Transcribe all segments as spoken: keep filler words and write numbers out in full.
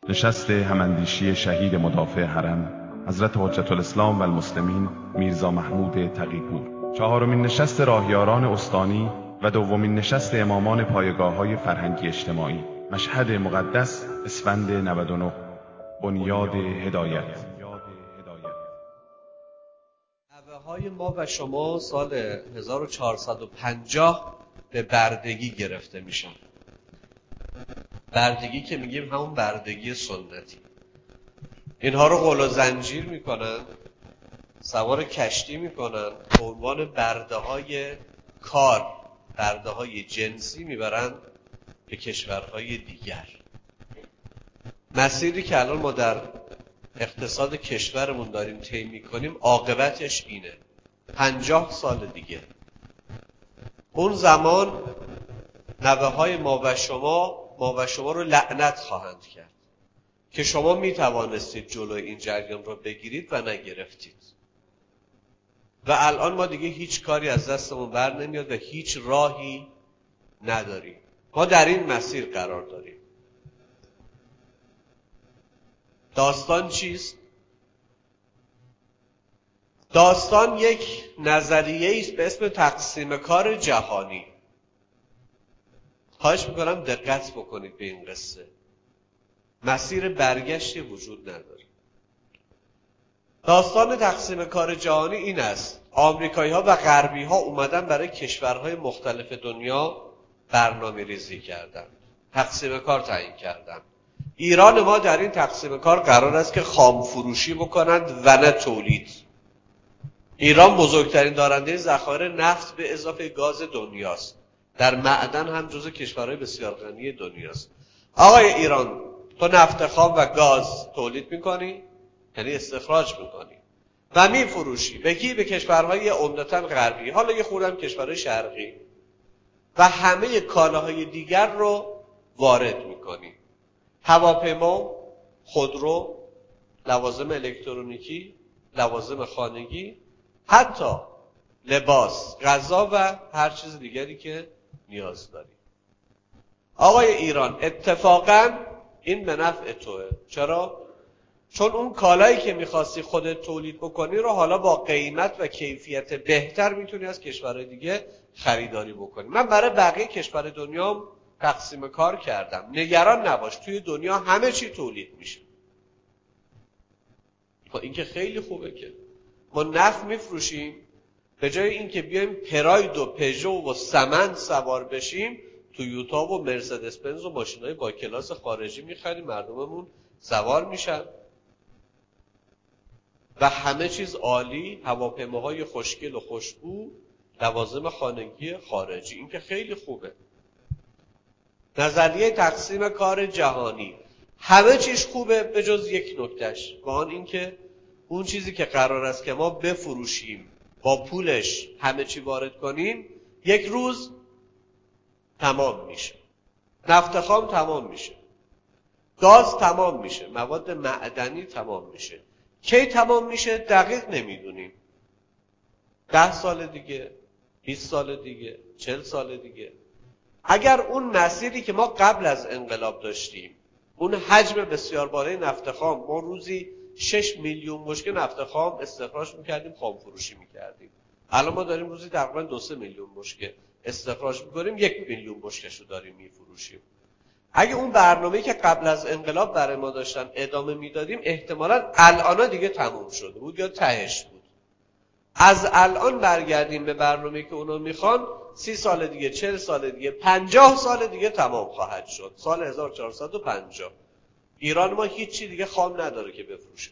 نشست هماندیشی شهید مدافع حرم حضرت حجت الاسلام و المسلمین میرزا محمود تقی‌پور، چهارمین نشست راهیاران استانی و دومین نشست امامان پایگاه‌های فرهنگی اجتماعی، مشهد مقدس، اسفند نود و نه، بنیاد هدایت. نوه‌های ما و شما سال هزار و چهارصد و پنجاه به بردگی گرفته میشن. بردگی که میگیم همون بردگی سنتی. اینها رو غل و زنجیر میکنن، سوار کشتی میکنن، به عنوان برده های کار، برده های جنسی میبرن به کشورهای دیگر. مسیری که الان ما در اقتصاد کشورمون داریم طی میکنیم عاقبتش اینه. پنجاه سال دیگه اون زمان نوه های ما و شما ما و شما رو لعنت خواهند کرد که شما می توانستید جلوی این جریان رو بگیرید و نگرفتید. و الان ما دیگه هیچ کاری از دستمون بر نمیاد و هیچ راهی نداریم. ما در این مسیر قرار داریم. داستان چیست؟ داستان یک نظریه است به اسم تقسیم کار جهانی. خواهش میکنم دقت بکنید به این قصه. مسیر برگشتی وجود نداره. داستان تقسیم کار جهانی این است: آمریکایی ها و غربی ها اومدن برای کشورهای مختلف دنیا برنامه ریزی کردن، تقسیم کار تعیین کردن. ایران ما در این تقسیم کار قرار است که خام فروشی بکنند و نه تولید. ایران بزرگترین دارنده ذخایر نفت به اضافه گاز دنیاست. در معدن هم جزو کشورهای بسیار غنی دنیاست. آقای ایران، تو نفت خام و گاز تولید میکنی، یعنی استخراج میکنی و میفروشی به کی؟ به کشورهای عمدتاً غربی، حالا یه خوردم کشورهای شرقی، و همه کالاهای دیگر رو وارد میکنی. هواپیما، خودرو، لوازم الکترونیکی، لوازم خانگی، حتی لباس، غذا و هر چیز دیگری که نیاز داری. آقای ایران، اتفاقاً این به نفع توه. چرا؟ چون اون کالایی که میخواستی خودت تولید بکنی رو حالا با قیمت و کیفیت بهتر میتونی از کشورهای دیگه خریداری بکنی. من برای بقیه کشور دنیا تقسیم کار کردم. نگران نباش، توی دنیا همه چی تولید میشه. خب این که خیلی خوبه که ما نفت میفروشیم، به جای اینکه بیایم پراید و پژو و سمن سوار بشیم، تویوتا و مرسدس بنز و ماشینای با کلاس خارجی میخریم، مردممون سوار میشن و همه چیز عالی، هواپیماهای خوشگل و خوشبو، لوازم خانگی خارجی. این که خیلی خوبه. نظریه تقسیم کار جهانی، همه چیز خوبه به جز یک نکتهش، و آن این که اون چیزی که قرار است که ما بفروشیم، با پولش همه چی وارد کنیم، یک روز تمام میشه. نفت خام تمام میشه، گاز تمام میشه، مواد معدنی تمام میشه. کی تمام میشه دقیق نمیدونیم. ده سال دیگه، بیست سال دیگه، چل سال دیگه. اگر اون مسیری که ما قبل از انقلاب داشتیم، اون حجم بسیار بالای نفت خام، ما روزی شش میلیون بشکه نفت خام استخراج میکردیم، خام فروشی میکردیم. الان ما داریم روزی تقریبا دو سه میلیون بشکه استخراج میکنیم، یک میلیون بشکه‌شو داریم میفروشیم. اگه اون برنامه‌ای که قبل از انقلاب برای ما داشتن ادامه میدادیم، احتمالاً الان دیگه تموم شده بود یا تهش بود. از الان برگردیم به برنامه‌ای که اونا میخوان، سی سال دیگه، چهل سال دیگه، پنجاه سال دیگه تمام خواهد شد. سال هزار و چهارصد و پنجاه ایران ما هیچی دیگه خام نداره که بفروشه.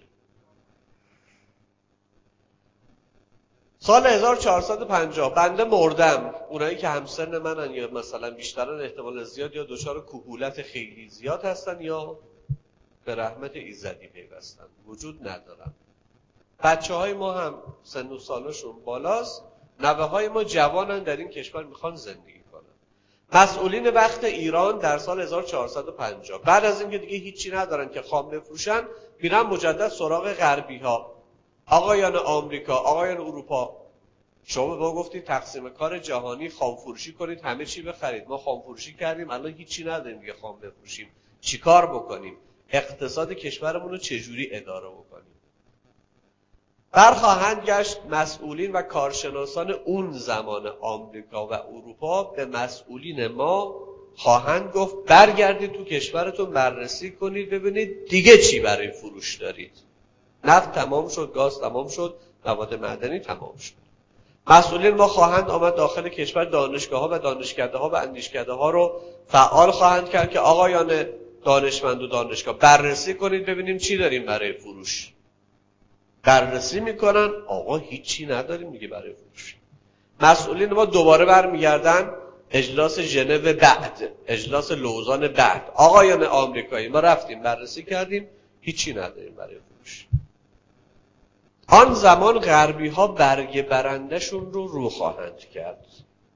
سال هزار و چهارصد و پنجاه بنده مردم، اونایی که همسن منن یا مثلا بیشترن احتمال زیاد یا دچار کهولت خیلی زیاد هستن یا به رحمت ایزدی پیوستن، وجود ندارن. بچه های ما هم سن و سالشون بالاست، نوه های ما جوانن، در این کشور میخوان زندگی کنن. مسئولین وقت ایران در سال هزار و چهارصد و پنجاه بعد از اینکه دیگه هیچی ندارن که خام بفروشن، میرن مجدد سراغ غربی ها. آقایان آمریکا، آقایان اروپا، شما به ما گفتید تقسیم کار جهانی، خام فروشی کنید، همه چی بخرید. ما خام فروشی کردیم، الان هیچی نداریم دیگه خام بفروشیم. چیکار بکنیم؟ اقتصاد کشورمون رو چجوری اداره بکنیم. برخواهند گشت مسئولین و کارشناسان اون زمان آمریکا و اروپا به مسئولین ما خواهند گفت برگردید تو کشورتون بررسی کنید ببینید دیگه چی برای فروش دارید. نفت تمام شد، گاز تمام شد، مواد معدنی تمام شد. مسئولین ما خواهند آمد داخل کشور، دانشگاه ها و دانشکده ها و اندیشکده ها رو فعال خواهند کرد که آقایان دانشمند و دانشگاه بررسی کنید ببینیم چی داریم برای فروش. بررسی میکنن، آقا هیچی نداریم میگه برای فروش. مسئولین ما دوباره برمیگردن اجلاس ژنو بعد، اجلاس لوزان بعد، آقایان آمریکایی ما رفتیم بررسی کردیم هیچی نداریم برای فروش. آن زمان غربی ها برگ برندشون رو رو خواهند کرد.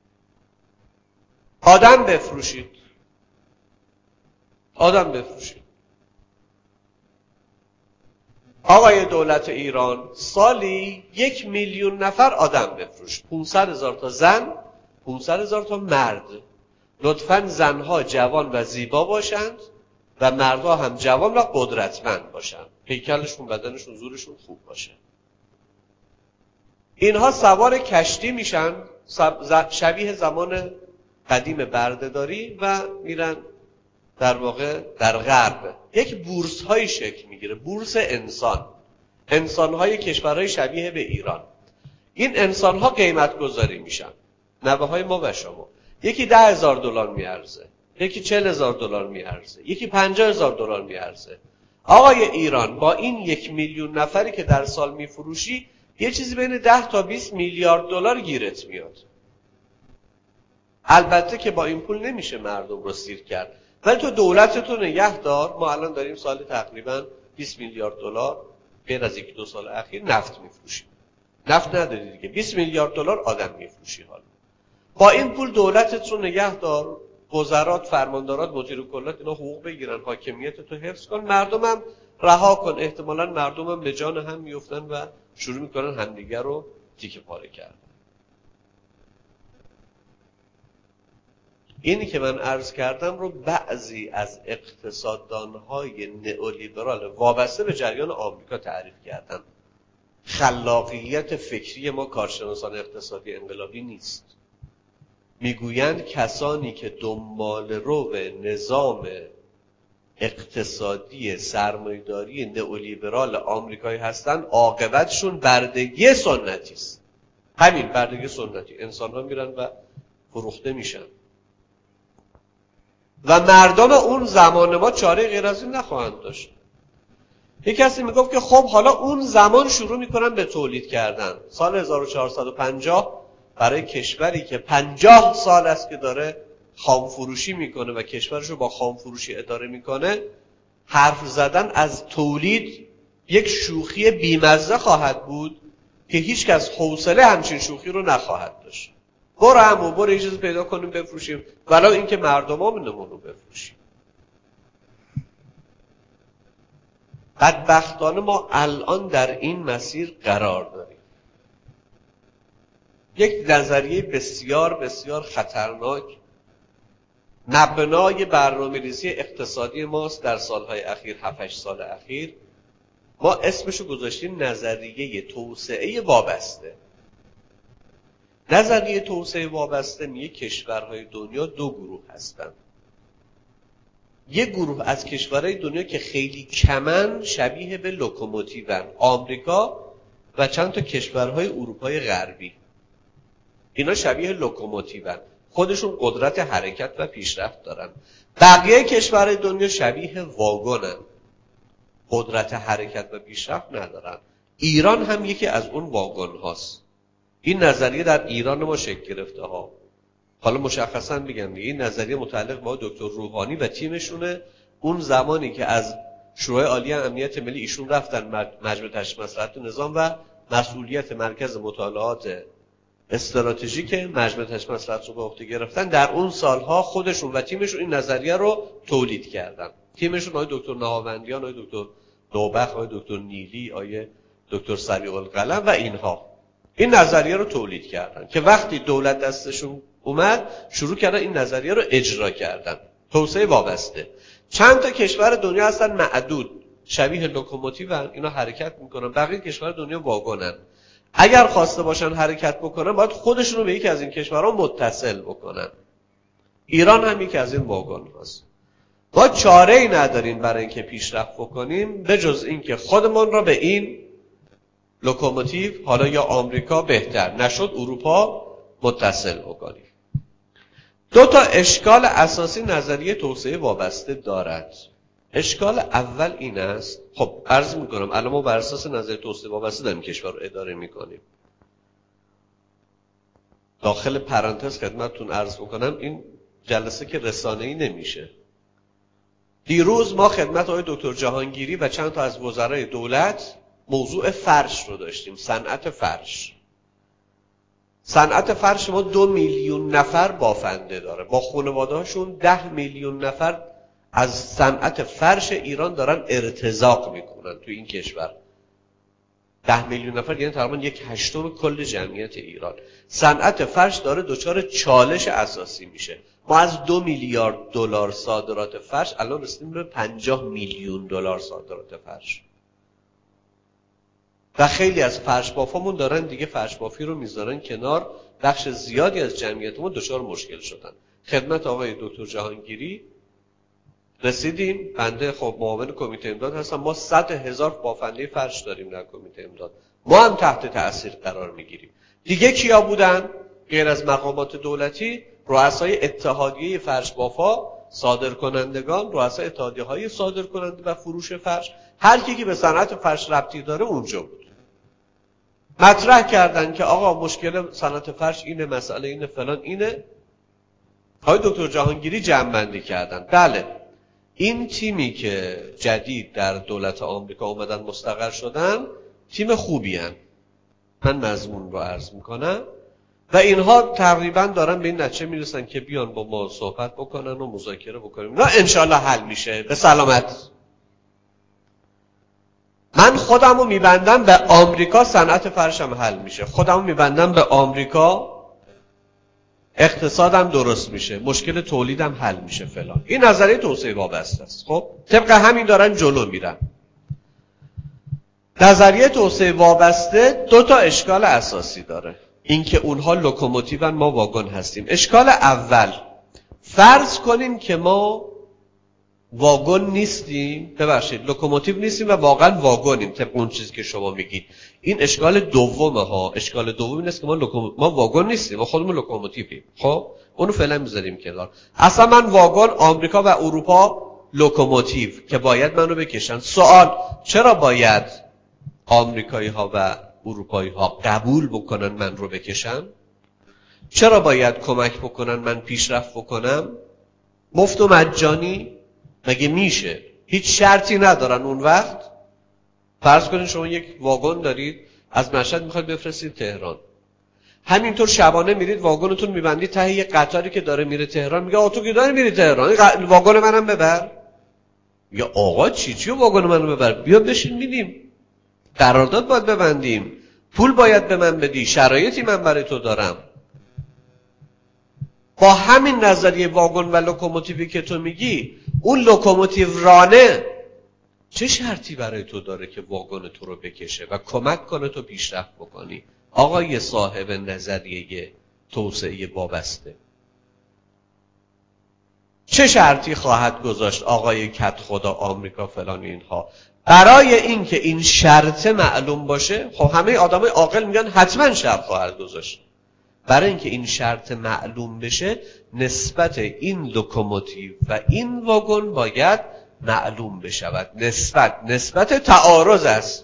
آدم بفروشید، آدم بفروشید. آقای دولت ایران سالی یک میلیون نفر آدم بفروش، پونصد هزار تا زن، پونصد هزار تا مرد. لطفاً زنها جوان و زیبا باشند و مردها هم جوان و قدرتمند باشند، هیکلشون، بدنشون، زورشون خوب باشه. اینها سوار کشتی میشن شبیه زمان قدیم بردهداری و میرن در واقع در غرب یک بورس های شکل میگیره، بورس انسان، انسان های کشورهای شبیه به ایران. این انسان ها قیمت گذاری میشن، نوه های ما و شما. یکی ده هزار دلار میارزه، یکی چل هزار دلار میارزه، یکی پنجاه هزار دلار میارزه. آقای ایران با این یک میلیون نفری که در سال میفروشی یه چیزی بین ده تا بیست میلیارد دلار گیرت میاد. البته که با این پول نمیشه مردم رو سیر کرد، ولی تو دولتتو نگه دار. ما الان داریم سال تقریبا بیست میلیارد دلار غیر از یک دو سال اخیر نفت میفروشیم. نفت نداری دیگه، بیست میلیارد دلار آدم میفروشی. حالا با این پول دولتت رو نگه دار، وزرات، فرماندارات، مدیر کلات اینا حقوق بگیرن، حاکمیت تو حفظ کن، مردمم رها کن. احتمالاً مردمم به جان هم میافتن و شروع میکنن همدیگه رو تیکه پاره کردن. اینی که من عرض کردم رو بعضی از اقتصاددانهای نئولیبرال وابسته به جریان آمریکا تعریف کردن. خلاقیت فکری ما کارشناسان اقتصادی انقلابی نیست. میگویند کسانی که دنبال رو نظام اقتصادی سرمایه‌داری نئولیبرال آمریکایی هستن عاقبتشون بردگی سنتی است. همین بردگی سنتی، انسان‌ها میرن و فروخته میشن و مردم اون زمان ما چاره غیر از این نخواهند داشت. یک کسی میگفت که خب حالا اون زمان شروع میکنن به تولید کردن. سال هزار و چهارصد و پنجاه برای کشوری که پنجاه سال است که داره خام فروشی میکنه و کشورشو با خام فروشی اداره میکنه، حرف زدن از تولید یک شوخی بیمزه خواهد بود که هیچ کس حوصله همچین شوخی رو نخواهد داشت. برو همون برو یه چیز پیدا کنیم بفروشیم، ولو اینکه مردمامون رو بفروشیم. بدبختانه ما الان در این مسیر قرار داریم. یک نظریه بسیار بسیار خطرناک مبنای برنامه‌ریزی اقتصادی ماست در سالهای اخیر، هفت هشت سال اخیر. ما اسمشو گذاشتیم نظریه توسعه وابسته. نظریه توسعه وابسته میگه کشورهای دنیا دو گروه هستند. یک گروه از کشورهای دنیا که خیلی کمن شبیه به لوکوموتیون، آمریکا و چند تا کشورهای اروپای غربی. اینا شبیه لوکوموتیون، خودشون قدرت حرکت و پیشرفت دارن. بقیه کشورهای دنیا شبیه واگنن، قدرت حرکت و پیشرفت ندارن. ایران هم یکی از اون واگن هاست. این نظریه در ایران ما شکل گرفته ها. حالا مشخصا میگم این نظریه متعلق با دکتر روحانی و تیمشونه. اون زمانی که از شورای عالی امنیت ملی ایشون رفتن مجمع تشخیص مصلحت نظام و مسئولیت مرکز مطالعات استراتژیک مجمع تشخیص مصلحت رو به عهده گرفتن، در اون سالها خودشون و تیمشون این نظریه رو تولید کردن. تیمشون آقای دکتر نهاوندیان، آقای دکتر نوبخت، آقای دکتر نیلی، آقای دکتر سریع القلم و اینها این نظریه رو تولید کردن که وقتی دولت دستشون اومد شروع کردن این نظریه رو اجرا کردن. توسعه وابسته. چند تا کشور دنیا هستن معدود، شبیه لوکوموتیون، اینا حرکت میکنن، بقیه کشور دنیا واگنن. اگر خواسته باشن حرکت بکنن باید خودشونو به یکی از این کشورها متصل بکنن. ایران هم یکی از این واگن هست. ما چاره ای نداریم برای اینکه پیشرفت بکنیم به جز اینکه خودمون را به این لوکوموتیو، حالا یا آمریکا بهتر نشد اروپا، متصل بکنیم. دو تا اشکال اساسی نظریه توسعه وابسته دارد. اشکال اول این است، خب عرض میکنم الان ما بر اساس نظریه توسعه وابسته داریم کشور رو اداره میکنیم. داخل پرانتز خدمتتون عرض بکنم این جلسه که رسانه‌ای نمیشه. دیروز ما خدمت آقای دکتر جهانگیری و چند تا از وزرای دولت موضوع فرش رو داشتیم، صنعت فرش. صنعت فرش ما دو میلیون نفر بافنده داره، با خانواده‌هاشون ده میلیون نفر از صنعت فرش ایران دارن ارتزاق میکنن تو این کشور. ده میلیون نفر یعنی تقریبا یک هشتم کل جمعیت ایران. صنعت فرش داره دچار چالش اساسی میشه. ما از دو میلیارد دلار صادرات فرش الان رسیدیم به پنجاه میلیون دلار صادرات فرش. و خیلی از فرش بافامون دارن دیگه فرش بافی رو میذارن کنار، بخش زیادی از جمعیتمون دچار مشکل شدن. خدمت آقای دکتر جهانگیری رسیدیم، بنده خب معاون کمیته امداد هستم، ما صد هزار بافنده فرش داریم در کمیته امداد، ما هم تحت تأثیر قرار میگیریم. دیگه کیا بودن؟ غیر از مقامات دولتی، رؤسای اتحادیه فرش بافا، صادرکنندگان، رؤسای اتحادیه های صادرکننده و فروش فرش، هر کی که به صنعت فرش ربطی داره اونجا بود. مطرح کردن که آقا مشکل صنعت فرش اینه، مسئله اینه، فلان اینه. آقای دکتر جهانگیری جمع‌بندی کردن. بله این تیمی که جدید در دولت آمریکا اومدن مستقر شدن تیم خوبی هن. من مضمون رو عرض میکنم و اینها تقریبا دارن به این نتیجه میرسن که بیان با ما صحبت بکنن و مذاکره بکنیم. نه انشالله حل میشه به سلامت. من خودم رو میبندم به آمریکا، صنعت فرشم حل میشه. خودم رو میبندم به آمریکا، اقتصادم درست میشه، مشکل تولیدم حل میشه فلان. این نظریه توسعه وابسته است. خب طبق همین دارن جلو میرن. نظریه توسعه وابسته دو تا اشکال اساسی داره. اینکه اونها لوکوموتیون، ما واگن هستیم. اشکال اول، فرض کنیم که ما واگن نیستیم، ببخشید لوکوموتیو نیستیم و واقعا واگنیم طبق اون چیزی که شما میگید. این اشکال دومه ها. اشکال دوم این است که ما لوکوم... ما واگن نیستیم، ما خودمون لوکوموتیویم. خب اونو فعلا میذاریم کنار. اصلا من واگن، آمریکا و اروپا لوکوموتیو که باید منو بکشن. سوال، چرا باید آمریکایی ها و اروپایی ها قبول بکنن من رو بکشن؟ چرا باید کمک بکنن من پیشرفت بکنم؟ مفت و مجانی مگه میشه؟ هیچ شرطی ندارن اون وقت. فرض کنید شما یک واگن دارید از مشهد میخواید بفرستید تهران، همینطور شبانه میرید واگنتون میبندید ته یک قطاری که داره میره تهران، میگه آقا تو که داری میری تهران این واگن منم ببر. میگه آقا چی چی واگن منو ببر، بیا بشین میدیم، قرارداد باید ببندیم، پول باید به من بدی، شرایطی من برای تو دارم. با همین نظریه واگن و لوکوموتیوی که تو میگی، اون لوکوموتیو رانه چه شرطی برای تو داره که واگن تو رو بکشه و کمک کنه تو پیشرفت بکنی؟ آقای صاحب نظریه توسعه وابسته چه شرطی خواهد گذاشت آقای کت خدا آمریکا فلان اینها برای این که این شرط معلوم باشه؟ خب همه آدمای عاقل میگن حتما شرط خواهد گذاشت. برای اینکه این شرط معلوم بشه نسبت این لوکوموتیو و این واگن باید معلوم بشود. نسبت نسبت تعارض است.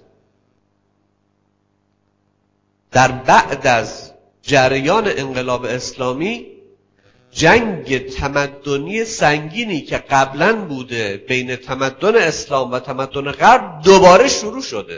در بعد از جریان انقلاب اسلامی جنگ تمدنی سنگینی که قبلا بوده بین تمدن اسلام و تمدن غرب دوباره شروع شده.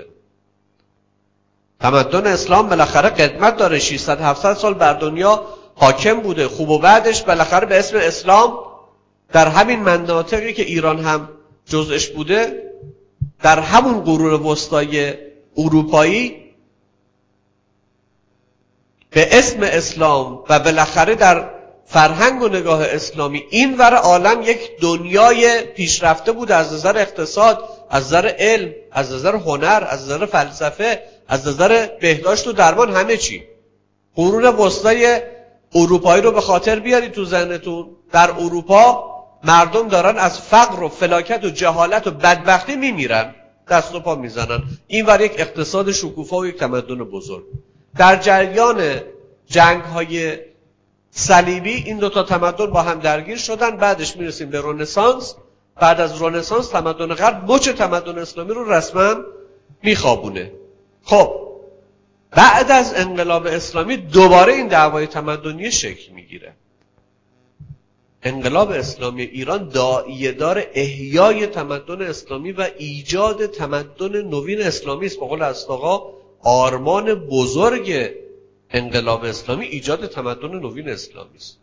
تمدن اسلام بالاخره قدمت داره، ششصد هفتصد سال بر دنیا حاکم بوده، خوب و بعدش بالاخره به اسم اسلام در همین مناطقی که ایران هم جزءش بوده، در همون قرون وسطای اروپایی به اسم اسلام و بالاخره در فرهنگ و نگاه اسلامی این ور عالم یک دنیای پیشرفته بود از نظر اقتصاد، از نظر علم، از نظر هنر، از نظر فلسفه، از نظر بهداشت و درمان، همه چی. قرون وسطای اروپایی رو به خاطر بیارید تو ذهنتون. در اروپا مردم دارن از فقر و فلاکت و جهالت و بدبختی میمیرن، دست و پا میزنن. این ور یک اقتصاد شکوفا و یک تمدن بزرگ. در جریان جنگ‌های صلیبی این دو تا تمدن با هم درگیر شدن. بعدش میرسیم به رنسانس. بعد از رنسانس تمدن غرب مچ تمدن اسلامی رو رسما میخوابونه. خب بعد از انقلاب اسلامی دوباره این دعوای تمدنی شکل میگیره. انقلاب اسلامی ایران داعیه دار احیای تمدن اسلامی و ایجاد تمدن نوین اسلامی است. به قول اسحاق آرمان بزرگ انقلاب اسلامی ایجاد تمدن نوین اسلامی است.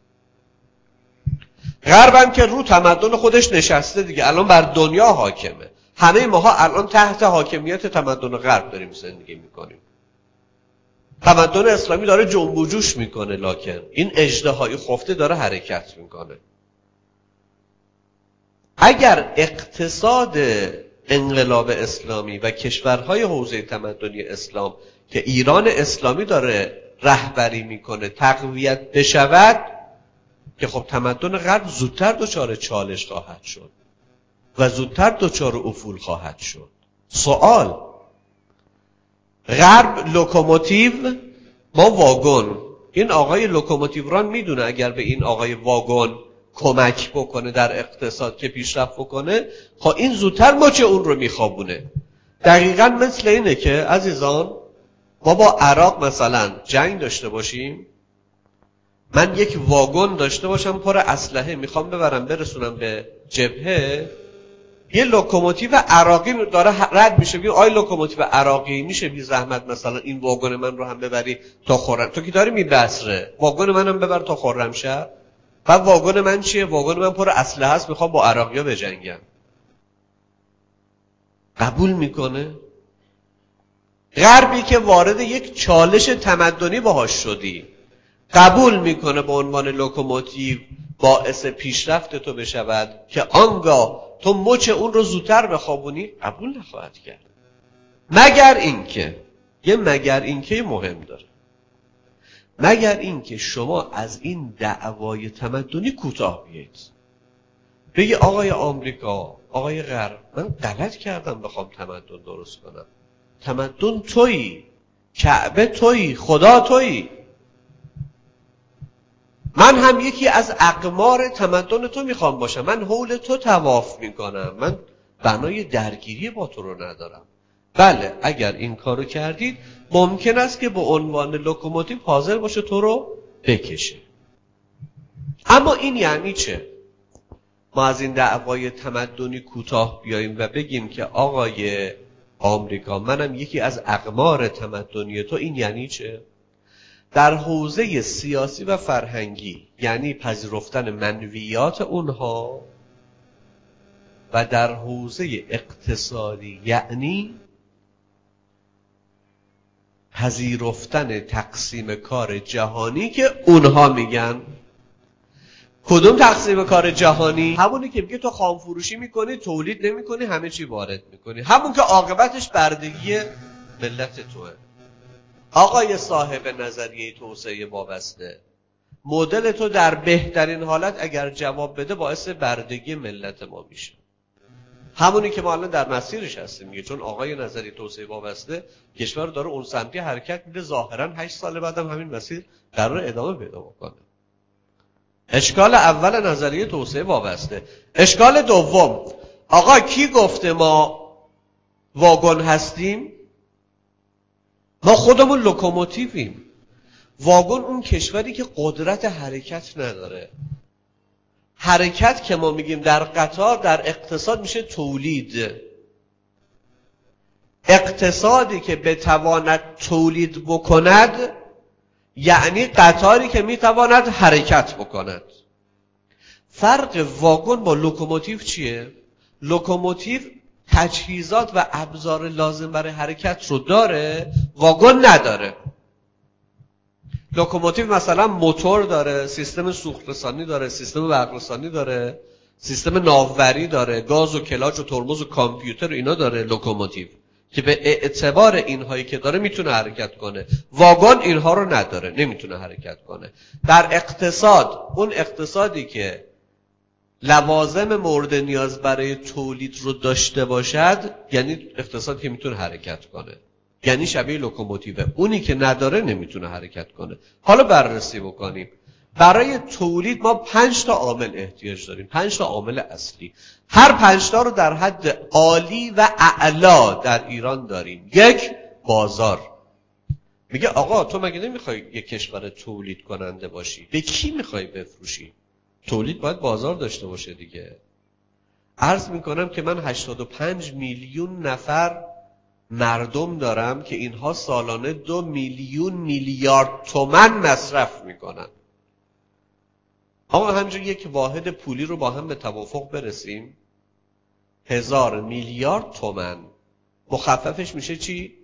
غرب هم که رو تمدن خودش نشسته دیگه، الان بر دنیا حاکمه. همه ماها الان تحت حاکمیت تمدن غرب داریم زندگی میکنیم. تمدن اسلامی داره جنب و جوش میکنه، لکن این اژدهای خفته داره حرکت میکنه. اگر اقتصاد انقلاب اسلامی و کشورهای حوزه تمدنی اسلام که ایران اسلامی داره رهبری میکنه تقویت بشود، که خب تمدن غرب زودتر دچار چالش خواهد شد و زودتر دچار افول خواهد شد. سوال: غرب لوکوموتیو، ما واگن. این آقای لوکوموتیوران میدونه اگر به این آقای واگن کمک بکنه در اقتصاد که پیشرفت بکنه، خب این زودتر مچ اون رو میخوابونه. دقیقاً مثل اینه که عزیزان ما با عراق مثلا جنگ داشته باشیم، من یک واگن داشته باشم پر اسلحه میخوام ببرم برسونم به جبهه، یه لوکوموتیو عراقی داره رد میشه، میگه آی لوکوموتیو عراقی میشه بی زحمت مثلا این واگن من رو هم ببری تا خرم، تو که داری میبصره واگن منم ببر تا خرمشهر. بعد واگن من چیه؟ واگن من پر اسلحه است، میخوام با عراقی‌ها بجنگم. قبول میکنه؟ غربی که وارد یک چالش تمدنی باهاش شدی قبول میکنه به عنوان لوکوموتیو باعث پیشرفت تو بشود که آنگاه تو مچ اون رو زودتر بخوابونی؟ قبول نخواهد کرد. مگر اینکه یه مگر اینکه مهم داره، مگر اینکه شما از این دعوای تمدنی کوتاه بیایید، بگی آقای آمریکا، آقای غرب، من غلط کردم بخوام تمدن درست کنم. تمدن تویی، کعبه تویی، خدا تویی. من هم یکی از اقمار تمدن تو میخوام باشم، من حول تو طواف میکنم، من بنای درگیری با تو رو ندارم. بله اگر این کارو کردید ممکن است که به عنوان لوکوموتیو حاضر باشه تو رو بکشه. اما این یعنی چه؟ ما از این دعوای تمدنی کوتاه بیاییم و بگیم که آقای آمریکا منم یکی از اقمار تمدنی تو، این یعنی چه؟ در حوزه سیاسی و فرهنگی یعنی پذیرفتن منویات اونها، و در حوزه اقتصادی یعنی پذیرفتن تقسیم کار جهانی که اونها میگن. کدوم تقسیم کار جهانی؟ همونی که میگه تو خام فروشی میکنی، تولید نمیکنی، همه چی وارد میکنی، همون که عاقبتش بردگی ملت توه. آقای صاحب نظریه توسعه وابسته، مدل تو در بهترین حالت اگر جواب بده باعث بردگی ملت ما میشه، همونی که ما الان در مسیرش هستیم میگه. چون آقای نظریه توسعه وابسته کشور داره اون سمتی حرکت میده، ظاهرا هشت سال بعدم همین مسیر قرار ادامه پیدا بکنه. اشکال اول نظریه توسعه وابسته. اشکال دوم، آقا کی گفته ما واگن هستیم؟ ما خودمون لوکوموتیویم. واگن اون کشوری که قدرت حرکت نداره. حرکت که ما میگیم در قطار در اقتصاد میشه تولید. اقتصادی که بتواند تولید بکند یعنی قطاری که میتواند حرکت بکند. فرق واگن با لوکوموتیو چیه؟ لوکوموتیو تجهیزات و ابزار لازم برای حرکت رو داره، واگن نداره. لوکوموتیو مثلا موتور داره، سیستم سوخترسانی داره، سیستم برقرسانی داره، سیستم ناوبری داره، گاز و کلاج و ترمز و کامپیوتر و اینا داره لوکوموتیو که به اعتبار اینهایی که داره میتونه حرکت کنه. واگن اینها رو نداره، نمیتونه حرکت کنه. در اقتصاد، اون اقتصادی که لوازم مورد نیاز برای تولید رو داشته باشد، یعنی اقتصادی که میتونه حرکت کنه، یعنی شبیه لوکوموتیوه. اونی که نداره نمیتونه حرکت کنه. حالا بررسی بکنیم. برای تولید ما پنج تا عامل احتیاج داریم، پنج تا عامل اصلی. هر پنج تا رو در حد عالی و اعلا در ایران داریم. یک، بازار. میگه آقا تو مگه نمیخوای یک کشور تولید کننده باشی؟ به کی میخوای بفروشی؟ تولید باید بازار داشته باشه دیگه. عرض میکنم که من هشتاد و پنج میلیون نفر مردم دارم که اینها سالانه دو میلیون میلیارد تومان مصرف میکنن. اما همینجور یک واحد پولی رو با هم به توافق برسیم. هزار میلیارد تومان مخففش میشه چی؟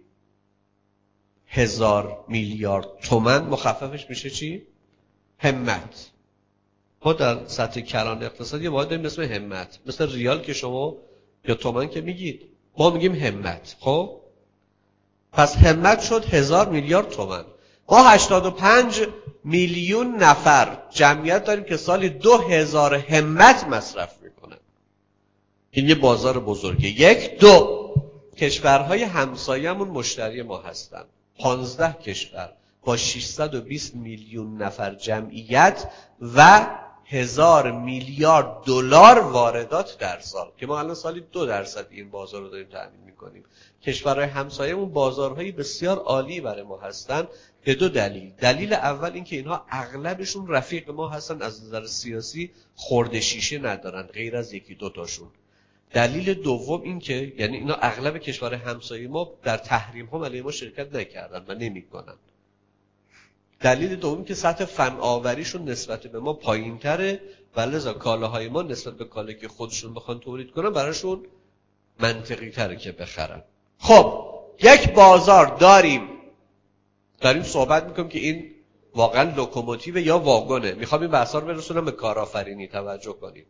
هزار میلیارد تومان مخففش میشه چی؟ همت. ما در سطح کلان اقتصادی واحد داریم مثل همت، مثل ریال که شما یا تومان که میگید، ما میگیم همت. خب پس همت شد هزار میلیارد تومان. ما هشتاد و پنج میلیون نفر جمعیت داریم که سالی دو هزار همت مصرف میکنن. این یه بازار بزرگه. یک. دو، کشورهای همسایه‌مون مشتری ما هستن. پانزده کشور با ششصد و بیست میلیون نفر جمعیت و هزار میلیارد دلار واردات در سال که ما الان سالی دو درصد این بازار رو داریم تأمین میکنیم. کشورهای همسایه‌مون بازارهای بسیار عالی برای ما هستن به دو دلیل. دلیل اول این که اینها اغلبشون رفیق ما هستن، از نظر سیاسی خرده شیشه ندارن غیر از یکی دو تاشون. دلیل دوم این که یعنی اینا اغلب کشورهای همسایه ما در تحریم ها علیه ما شرکت نکردن و نمیکنن. دلیل دوم که سطح فن آوریشون نسبت به ما پایین‌تره و لذا کالاهای ما نسبت به کالایی که خودشون بخوان تولید کنن براشون منطقی تره که بخرن. خب یک بازار داریم، داریم صحبت میکنیم که این واقعا لوکوموتیو یا واگنه. میخوام این بحثا رو برسونم به کارآفرینی، توجه کنیم.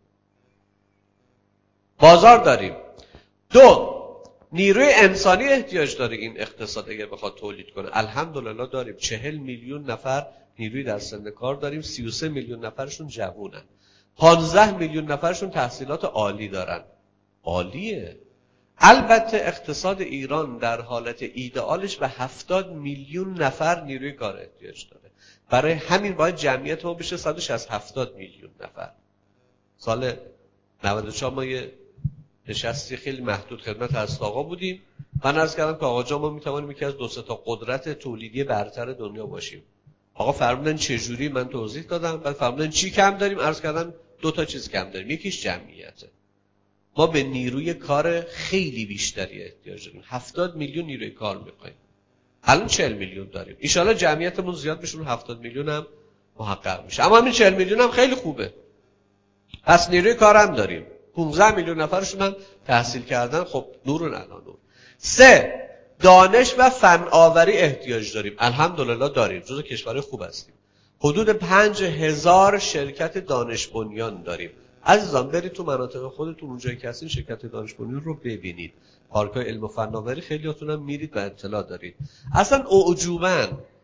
بازار داریم. دو، نیروی انسانی احتیاج داره این اقتصاد اگر بخواد تولید کنه. الحمدلله داریم. چهل میلیون نفر نیروی در سن کار داریم، سی و سه میلیون نفرشون جوونن. پانزده میلیون نفرشون تحصیلات عالی دارن. عالیه. البته اقتصاد ایران در حالت ایدئالش به هفتاد میلیون نفر نیروی کار احتیاج داره. برای همین باید جمعیت ما بشه صد و شصت هفتاد میلیون نفر. سال نود و چهار ما یه نشستی خیلی محدود خدمت حضرت آقا بودیم. من عرض کردم که آقا جان ما میتوانیم یکی از دو سه تا قدرت تولیدی برتر دنیا باشیم. آقا فرمودن چه جوری؟ من توضیح دادم. بعد فرمودن چی کم داریم؟ عرض کردم دو تا چیز کم داریم. یکیش جمعیته. ما به نیروی کار خیلی بیشتری احتیاج داریم. هفتاد میلیون نیروی کار میخوایم. الان چهل میلیون داریم. ان شاءالله جمعیتمون زیاد بشه، هفتاد میلیون هم محقق میشه. اما همین چهل میلیون هم خیلی خوبه. پس نیروی کار هم داریم. پانزده میلیون نفرشون هم تحصیل کردن. خب نورون علی نور. سه، دانش و فن آوری احتیاج داریم. الحمدلله داریم. جزو کشورهای خوب هستیم. حدود پنج هزار شرکت دانش بنیان داریم. عزیزان برید تو مناطق خودتون اونجایی که هستین شرکت دانش بنیان رو ببینید. پارک‌های علم و فناوری خیلیاتون هم میرید و اطلاع دارید. اصلا اعجوباً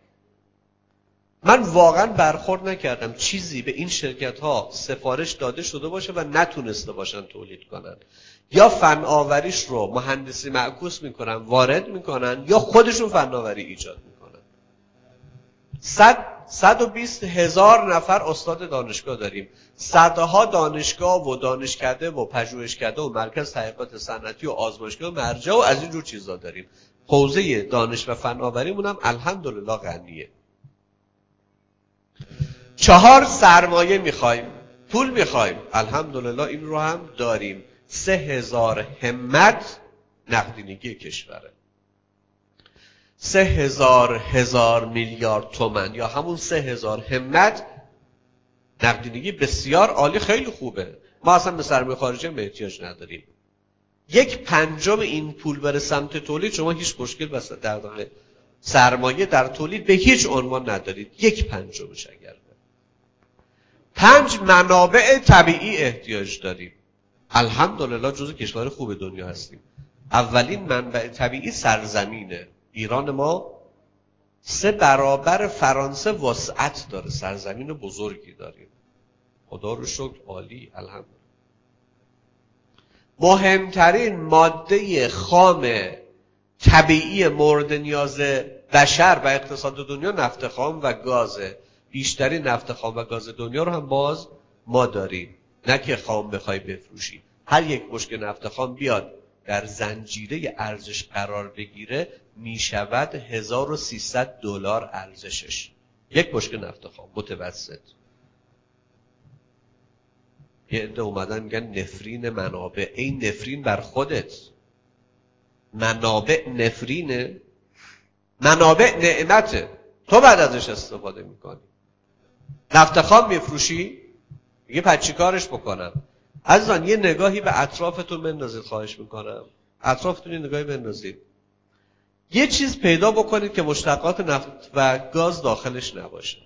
من واقعا برخورد نکردم چیزی به این شرکت ها سفارش داده شده باشه و نتونسته باشن تولید کنن. یا فن آوریش رو مهندسی معکوس میکنن وارد میکنن یا خودشون فن آوری ایجاد میکنن. صد صد و بیست هزار نفر استاد دانشگاه داریم. صدها دانشگاه و دانشکده و پژوهشکده و مرکز تحقیقات صنعتی و آزمایشگاه مرجع و از این جور چیزا داریم. حوزه دانش و فن آوریمون هم الحمدلله غنیه. چهار، سرمایه میخوایم، پول میخوایم. الحمدلله این رو هم داریم. سه هزار همت نقدینگی کشوره. سه هزار هزار میلیارد تومان یا همون سه هزار همت نقدینگی بسیار عالی، خیلی خوبه. ما اصلا به سرمایه خارجی هم احتیاج نداریم. یک پنجم این پول بره سمت تولید شما هیچ مشکل بس در واقع سرمایه در تولید به هیچ عنوان ندارید، یک پنجمش اگر ده. پنج، منابع طبیعی احتیاج داریم. الحمدلله جزو کشور خوب دنیا هستیم. اولین منبع طبیعی سرزمینه. ایران ما سه برابر فرانسه وسعت داره، سرزمین بزرگی داریم. خدا رو شکر، عالی، الحمدلله. مهمترین ماده خام طبیعی مورد نیاز بشر و اقتصاد دنیا نفت خام و گازه. بیشترین نفت خام و گاز دنیا رو هم باز ما داریم، نه که خام بخوای بفروشی. هر یک بشکه نفت خام بیاد در زنجیره ارزش قرار بگیره میشود هزار و سیصد دلار ارزشش، یک بشکه نفت خام متوسط. یه عده اومدن میگن نفرین منابع. این نفرین بر خودت، منابع نفرینه، منابع نعمته، تو بعد ازش استفاده میکنی. نفت خام میفروشی، میگه پس چی کارش بکنم؟ عزیزان یه نگاهی به اطرافتون بندازید، خواهش میکنم اطرافتون یه نگاهی بندازید. یه چیز پیدا بکنید که مشتقات نفت و گاز داخلش نباشه.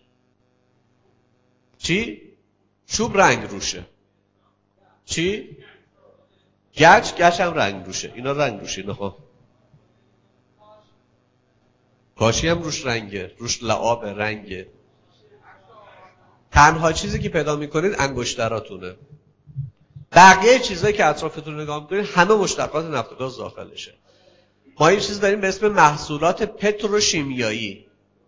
چی؟ چوب رنگ روشه. چی؟ گچ، گچ هم رنگ روشه. اینا رنگ روشه، نه کاشی هم روش رنگه، روش لعاب رنگه. تنها چیزی که پیدا میکنید انگشتراتونه. بقیه چیزایی که اطرافتون نگاه میکنید همه مشتقات نفت و گاز داخلشه. ما یه چیز داریم به اسم محصولات پتروشیمیایی.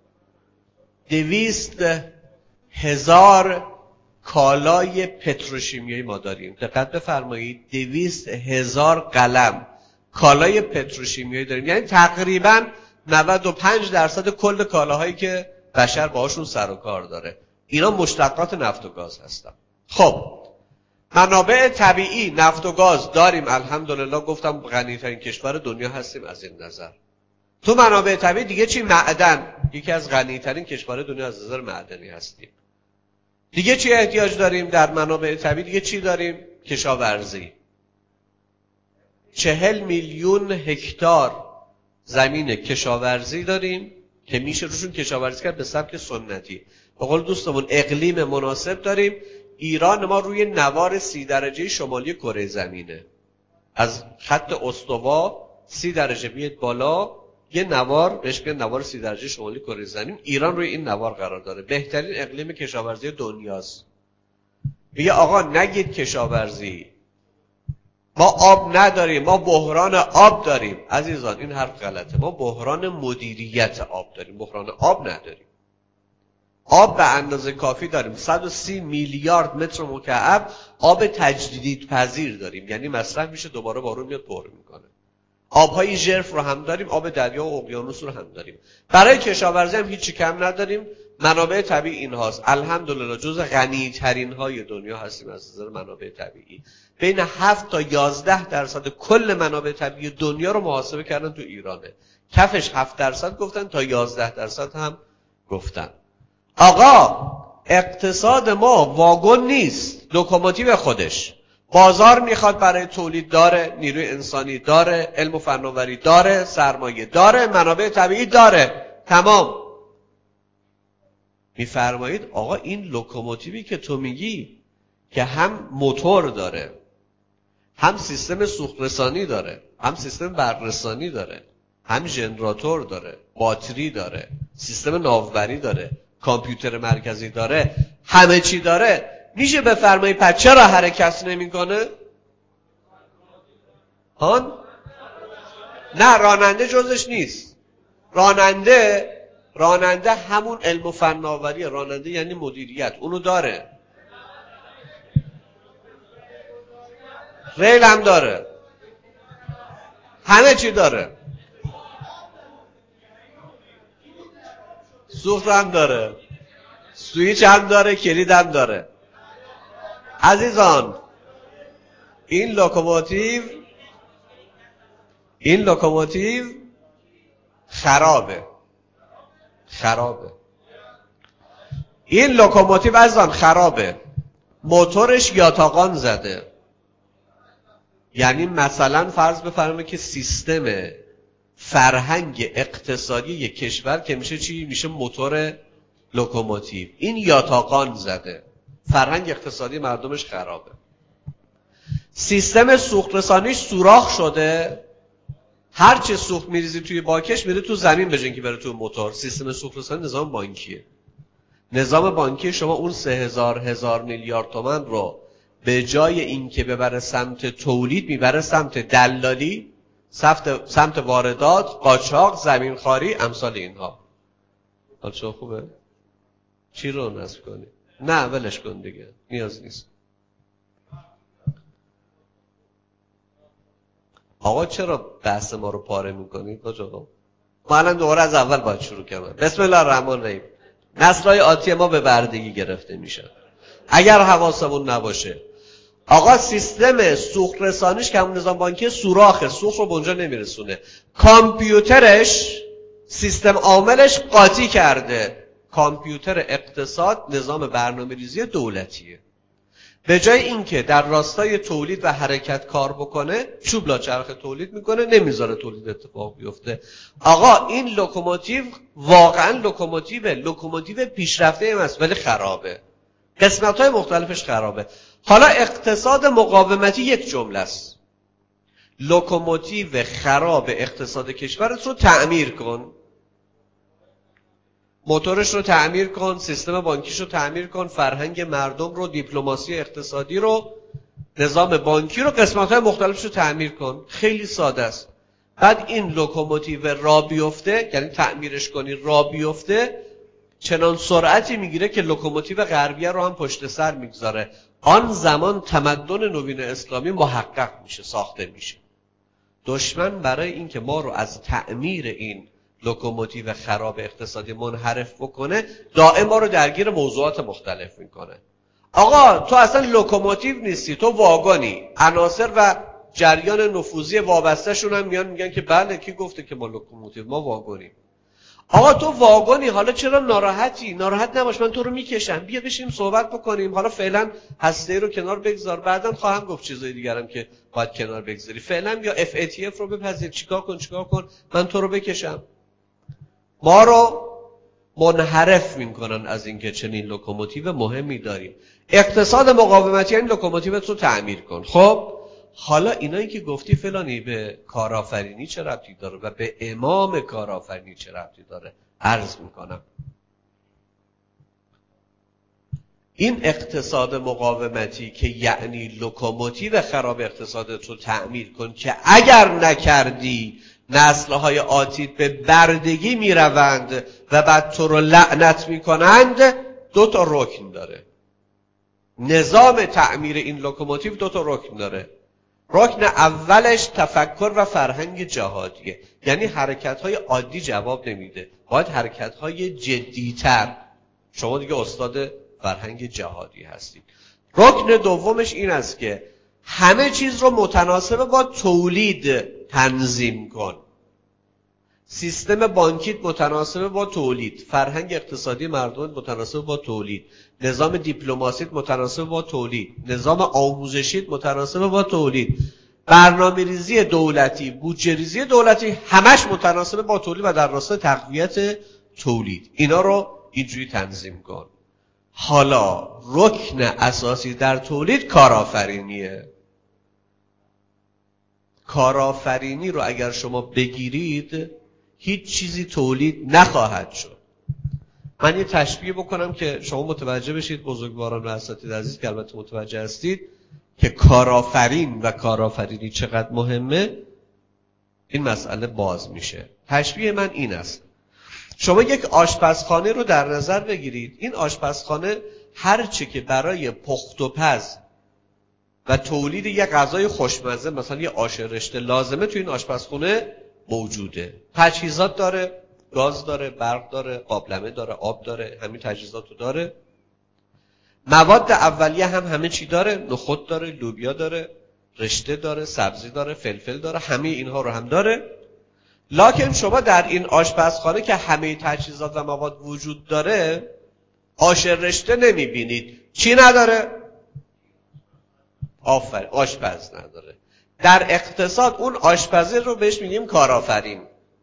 دویست هزار کالای پتروشیمیایی ما داریم. دقت بفرمایید، دویست هزار قلم کالای پتروشیمیایی داریم. یعنی تقریباً نود و پنج درصد کل کالاهایی که بشر باهاشون سر و کار داره اینا مشتقات نفت و گاز هستن. خب منابع طبیعی نفت و گاز داریم، الحمدلله. گفتم غنی‌ترین کشور دنیا هستیم از این نظر. تو منابع طبیعی دیگه چی؟ معدن. یکی از غنی‌ترین کشور دنیا از نظر معدنی هستیم. دیگه چی احتیاج داریم در منابع طبیعی؟ دیگه چی داریم؟ کشاورزی. چهل میلیون هکتار زمین کشاورزی داریم که میشه روشون کشاورزی کرد به سبک سنتی. به قول دوستمون اقلیم مناسب داریم. ایران ما روی نوار سی درجه شمالی کره زمینه. از خط استوا سی درجه بیاد بالا یه نوار بهش میگن نوار سی درجه شمالی کره زمین. ایران روی این نوار قرار داره. بهترین اقلیم کشاورزی دنیاست. میگه آقا نگید کشاورزی، ما آب نداریم، ما بحران آب داریم. عزیزان این حرف غلطه. ما بحران مدیریت آب داریم، بحران آب نداریم. آب به اندازه کافی داریم. صد و سی میلیارد متر مکعب آب تجدید پذیر داریم، یعنی مصرف میشه دوباره بارون میاد پر میکنه. آبهای ژرف رو هم داریم، آب دریا و اقیانوس رو هم داریم. برای کشاورزی هم هیچی کم نداریم. منابع طبیعی این هاست. الحمدلله جز غنی ترین های دنیا هستیم از نظر منابع طبیعی. بین هفت تا یازده درصد کل منابع طبیعی دنیا رو محاسبه کردن تو ایرانه. کفش هفت درصد گفتن تا یازده درصد هم گفتن. آقا اقتصاد ما واگن نیست، لوکوموتیو خودش. بازار میخواد برای تولید داره، نیروی انسانی داره، علم و فناوری داره، سرمایه داره، منابع طبیعی داره. تمام. میفرمایید آقا این لوکوموتیوی که تو میگی که هم موتور داره، هم سیستم سوخت‌رسانی داره، هم سیستم برق‌رسانی داره، هم ژنراتور داره، باتری داره، سیستم ناوبری داره، کامپیوتر مرکزی داره، همه چی داره، میشه بفرمایید پس چرا حرکت نمیکنه؟ هان؟ نه راننده جزش نیست. راننده راننده همون علم و فناوری، راننده یعنی مدیریت، اونو داره. ریل هم داره، همه چی داره، سوخت هم داره، سویچ هم داره، کلید هم داره. عزیزان این لوکوموتیو این لوکوموتیو خرابه خرابه این لوکوموتیو عزیزان خرابه. موتورش یاتاقان زده. یعنی مثلا فرض بفرمایید که سیستم فرهنگ اقتصادی یک کشور که میشه چی؟ میشه موتور لوکوموتیو. این یاتاقان زده، فرهنگ اقتصادی مردمش خرابه، سیستم سوخت رسانیش سوراخ شده، هر چه سوخت میریزی توی باکش میره تو زمین به جای اینکه بره تو موتور. سیستم سوخت رسانی نظام بانکیه. نظام بانکی شما اون سه هزار هزار میلیارد تومان رو به جای اینکه ببره سمت تولید میبره سمت دلالی، سمت سمت واردات، قاچاق، زمینخواری، امثال اینها. حال چه خوبه؟ چی رو نصب کنی؟ نه ولش کن دیگه، نیاز نیست. آقا چرا بحث ما رو پاره میکنید؟ آقا ما الان دوباره از اول باید شروع کنم. بسم الله الرحمن الرحیم. نسل‌های آتی ما به بردگی گرفته میشن اگر حواسمون نباشه. آقا سیستم سوخت رسانیش که همون نظام بانکی سوراخه، سوخت رو به اونجا نمیرسونه. کامپیوترش، سیستم عاملش قاطی کرده. کامپیوتر اقتصاد نظام برنامه‌ریزی دولتیه. به جای اینکه در راستای تولید و حرکت کار بکنه، چوب لاچرخ تولید میکنه، نمیذاره تولید اتفاق بیفته. آقا این لوکوموتیو واقعا لوکوموتیوه، لوکوموتیو پیشرفته هم است ولی خرابه، قسمت‌های مختلفش خرابه. حالا اقتصاد مقاومتی یک جمله است. لوکوموتیو خراب اقتصاد کشورت رو تعمیر کن، موتورش رو تعمیر کن، سیستم بانکیش رو تعمیر کن، فرهنگ مردم رو، دیپلماسی اقتصادی رو، نظام بانکی رو، قسمت‌های مختلفش رو تعمیر کن. خیلی ساده است. بعد این لوکوموتیو را بیفته، یعنی تعمیرش کنی را بیفته، چنان سرعتی میگیره که لوکوموتیو غربیه رو هم پشت سر میگذاره. آن زمان تمدن نوین اسلامی محقق میشه، ساخته میشه. دشمن برای اینکه ما رو از تعمیر این لوکوموتیو خراب اقتصادی منحرف بکنه، دائم ما رو درگیر موضوعات مختلف میکنه. آقا تو اصلا لوکوموتیو نیستی، تو واگنی. عناصر و جریان نفوذی وابسته شون هم میان میگن که بله کی گفته که ما لوکوموتیو، ما واگنیم. آقا تو واگنی، حالا چرا ناراحتی؟ ناراحت نباش، من تو رو میکشم، بیا بشیم صحبت بکنیم. حالا فعلا هسته رو کنار بگذار، بعداً خواهم گفت چیزای دیگرم که باید کنار بگذاری. فعلا یا اف ای تی اف رو بپذیر، چیکار کن چیکار کن، من تو رو بکشم. ما رو منحرف میکنن از اینکه چنین لوکوموتیو مهمی داریم. اقتصاد مقاومتی یعنی لوکوموتیوت رو تعمیر کن. خب حالا اینایی که گفتی فلانی به کارآفرینی چه ربطی داره و به امام کارآفرینی چه ربطی داره؟ عرض میکنم این اقتصاد مقاومتی که یعنی لوکوموتیو خراب اقتصادت رو تعمیر کن که اگر نکردی نسل‌های آتیت به بردگی میروند و بعد تو رو لعنت میکنند. دو تا رکن داره نظام تعمیر این لوکوموتیو، دو تا رکن داره. رکن اولش تفکر و فرهنگ جهادیه، یعنی حرکت‌های عادی جواب نمیده، باید حرکت‌های جدی‌تر. شما دیگه استاد فرهنگ جهادی هستید. رکن دومش این است که همه چیز رو متناسب با تولید تنظیم کن. سیستم بانکیت متناسب با تولید، فرهنگ اقتصادی مردم متناسب با تولید، نظام دیپلماسیت متناسب با تولید، نظام آموزشیت متناسب با تولید، برنامه‌ریزی دولتی، بودجه‌ریزی دولتی، همش متناسب با تولید و در راستای تقویت تولید. اینا رو اینجوری تنظیم کن. حالا رکن اساسی در تولید کارآفرینیه. کارآفرینی رو اگر شما بگیرید هیچ چیزی تولید نخواهد شد. من یه تشبیه بکنم که شما متوجه بشید، بزرگواران و اساتید عزیز که البته متوجه هستید که کارآفرین و کارآفرینی چقدر مهمه، این مسئله باز میشه. تشبیه من این است: شما یک آشپزخانه رو در نظر بگیرید. این آشپزخانه هر چه که برای پخت و پز و تولید یک غذای خوشمزه، مثلا یه آش رشته لازمه، تو این آشپزخونه موجوده. تجهیزات داره، گاز داره، برق داره، قابلمه داره، آب داره، همین تجهیزات رو داره. مواد اولیه هم همه چی داره، نخود داره، لوبیا داره، رشته داره، سبزی داره، فلفل داره، همه اینها رو هم داره. لکن شما در این آشپزخانه که همه تجهیزات و مواد وجود داره، آش رشته نمیبینید. چی نداره؟ آفرین، آشپز نداره. در اقتصاد اون آشپزی رو بهش میگیم کارآفرین.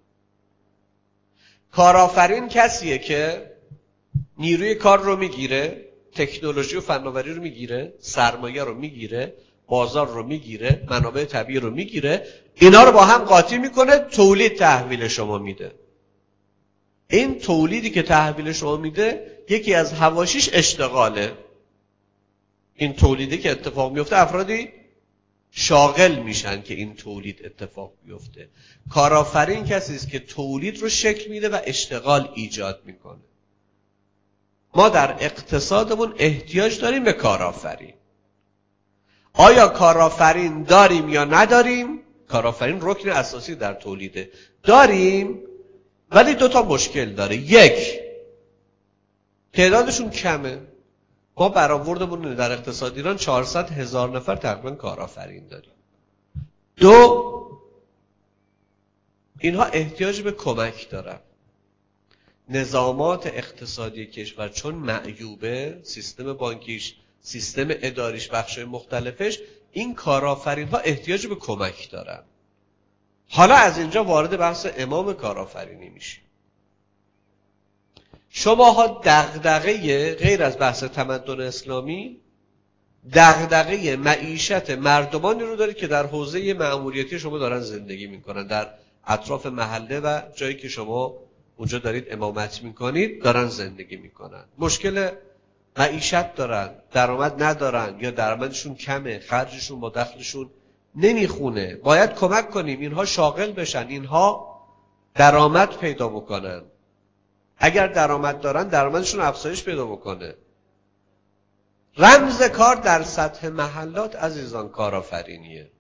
کارآفرین کسیه که نیروی کار رو میگیره، تکنولوژی و فناوری رو میگیره، سرمایه رو میگیره، بازار رو میگیره، منابع طبیعی رو میگیره، اینا رو با هم قاطی میکنه، تولید تحویل شما میده. این تولیدی که تحویل شما میده یکی از حواشیش اشتغاله. این تولیدی که اتفاق میفته افرادی شاغل میشن که این تولید اتفاق بیفته. کارآفرین کسی است که تولید رو شکل میده و اشتغال ایجاد میکنه. ما در اقتصادمون احتیاج داریم به کارآفرین. آیا کارآفرین داریم یا نداریم؟ کارآفرین رکن اساسی در تولیده. داریم، ولی دو تا مشکل داره. یک، تعدادشون کمه. ما برآوردمون در اقتصاد ایران چهارصد هزار نفر تقریبا کارآفرین داریم. دو، اینها احتیاج به کمک دارن. نظامات اقتصادی کشور چون معیوبه، سیستم بانکیش، سیستم اداریش، بخشای مختلفش، این کارآفرین ها احتیاج به کمک دارن. حالا از اینجا وارد بحث امام کارآفرینی میشیم. شماها دغدغه غیر از بحث تمدن اسلامی، دغدغه معیشت مردمانی رو دارید که در حوزه مأموریتی شما دارن زندگی میکنن، در اطراف محله و جایی که شما اونجا دارید امامت میکنید دارن زندگی میکنن. مشکل معیشت دارن، درآمد ندارن یا درآمدشون کمه، خرجشون با دخلشون نمیخونه. باید کمک کنیم اینها شاغل بشن، اینها درآمد پیدا بکنن. اگر درآمد دارن درآمدشون افزایش پیدا بکنه. رمز کار در سطح محلات عزیزان کارآفرینیه.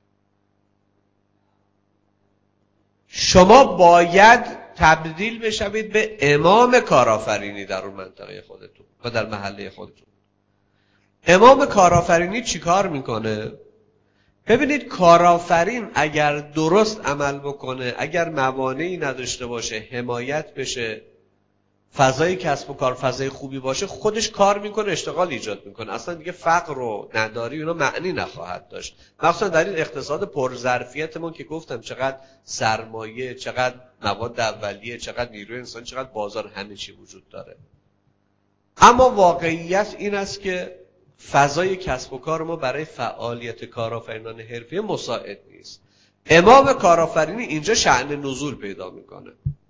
شما باید تبدیل بشوید به امام کارآفرینی در اون منطقه خودتون و در محله خودتون. امام کارآفرینی چی کار میکنه؟ ببینید کارآفرین اگر درست عمل بکنه، اگر موانعی نداشته باشه، حمایت بشه، فضای کسب و کار فضای خوبی باشه، خودش کار میکنه، اشتغال ایجاد میکنه. اصلا دیگه فقر و نداری اینا معنی نخواهد داشت. مخصوصا در این اقتصاد پرظرفیتمون که گفتم چقدر سرمایه، چقدر مواد اولیه، چقدر نیروی انسانی، چقدر بازار، همه چی وجود داره. اما واقعیت این است که فضای کسب و کار ما برای فعالیت کارآفرینان حرفه‌ای مساعد نیست. امام کارآفرینی اینجا شأن نزول پیدا میکنه.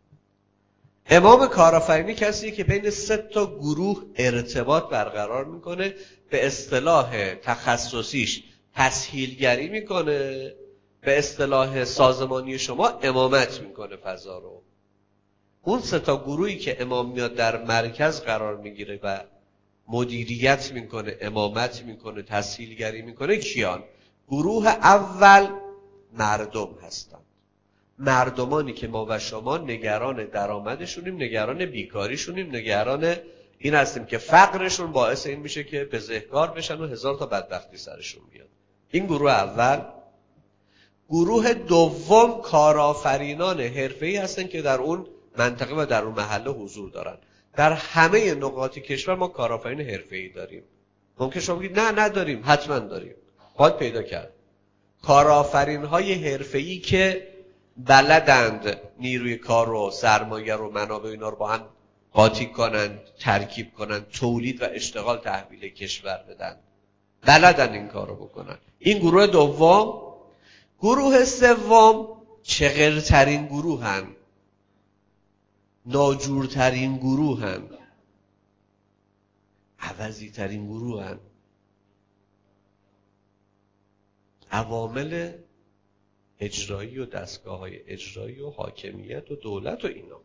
امام کارآفرینی کسیه که بین سه تا گروه ارتباط برقرار میکنه، به اصطلاح تخصصیش تسهیلگری میکنه، به اصطلاح سازمانی شما امامت میکنه فضا رو. اون سه تا گروهی که امام میاد در مرکز قرار میگیره و مدیریت میکنه، امامت میکنه، تسهیلگری میکنه، کیان؟ گروه اول مردم هستن. مردمانی که ما و شما نگران درآمدشونیم، نگران بیکاریشونیم، نگران این هستیم که فقرشون باعث این میشه که بزهکار بشن و هزار تا بدبختی سرشون بیاد. این گروه اول. گروه دوم کارآفرینان حرفه‌ای هستن که در اون منطقه و در اون محله حضور دارن. در همه نقاط کشور ما کارآفرین حرفه‌ای داریم. ممکن شما بگید نه نداریم، حتما داریم. باید پیدا کرد. کارآفرین‌های حرفه‌ای که بلدند نیروی کار رو، سرمایه رو، منابع اینا رو با هم قاطی کنن، ترکیب کنن، تولید و اشتغال تحویل کشور بدن. بلدن این کار رو بکنن. این گروه دوم. گروه سوم چغرترین گروه هن، ناجورترین گروه هن، عوضی ترین گروه هن. عوامل اجرایی و دستگاه های اجرایی و حاکمیت و دولت و اینا.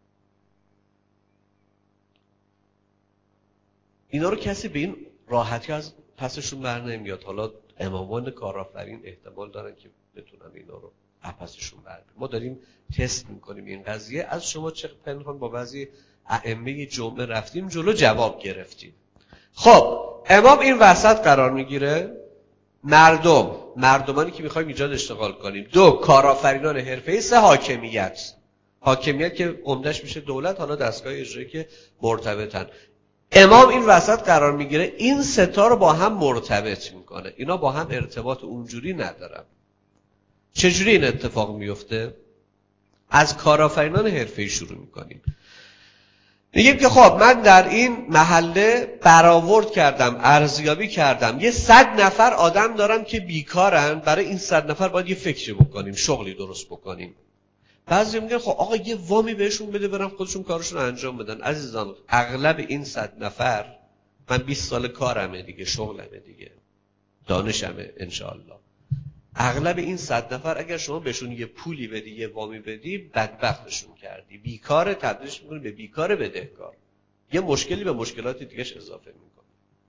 اینا رو کسی به این راحتی از پسشون بر نمیاد. حالا امامان کارآفرین احتمال دارن که بتونن اینا رو پسشون بر بیارن. ما داریم تست میکنیم این قضیه. از شما چه پنهان با بعضی ائمه جمعه رفتیم جلو، جواب گرفتیم. خب امام این وسط قرار میگیره. مردم، مردمانی که میخوایم ایجاد اشتغال کنیم. دو، کارآفرینان حرفه‌ای. سه، حاکمیت. حاکمیت که عمدش میشه دولت، حالا دستگاه اجرایی که مرتبطن. امام این وسط قرار میگیره، این سه تا رو با هم مرتبط میکنه. اینا با هم ارتباط اونجوری ندارن. چجوری این اتفاق میفته؟ از کارآفرینان حرفه‌ای شروع میکنیم. میگیم که خب من در این محله برآورد کردم، ارزیابی کردم، یه صد نفر آدم دارم که بیکارن، برای این صد نفر باید یه فکری بکنیم، شغلی درست بکنیم. بعضی میگن خب آقا یه وامی بهشون بده برن خودشون کارشون انجام بدن. عزیزان اغلب این صد نفر، من بیست سال کارمه دیگه، شغلمه دیگه، دانشمه انشاءالله، اغلب این صد نفر اگر شما بهشون یه پولی بدی، یه وامی بدی، بدبختشون کردی، بیکار تبدیلش میکنی به بیکار بدهکار، یه مشکلی به مشکلات دیگهش اضافه میکنی.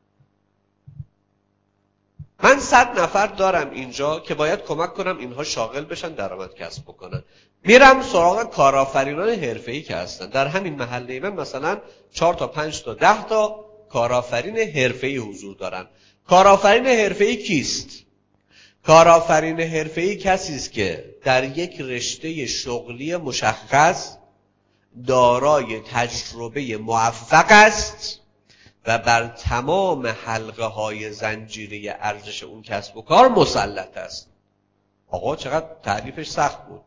من صد نفر دارم اینجا که باید کمک کنم اینها شاغل بشن، درآمد کسب بکنن. میرم سراغ کارآفرینان حرفه‌ای که هستن. در همین محله من مثلا چهار تا پنج تا ده تا کارآفرین حرفه‌ای حضور دارن. کارآفرین حرفه‌ای کیست؟ کارآفرین حرفه‌ای کسی است که در یک رشته شغلی مشخص دارای تجربه موفق است و بر تمام حلقه های زنجیره ارزش اون کسب و کار مسلط است. آقا چقدر تعریفش سخت بود.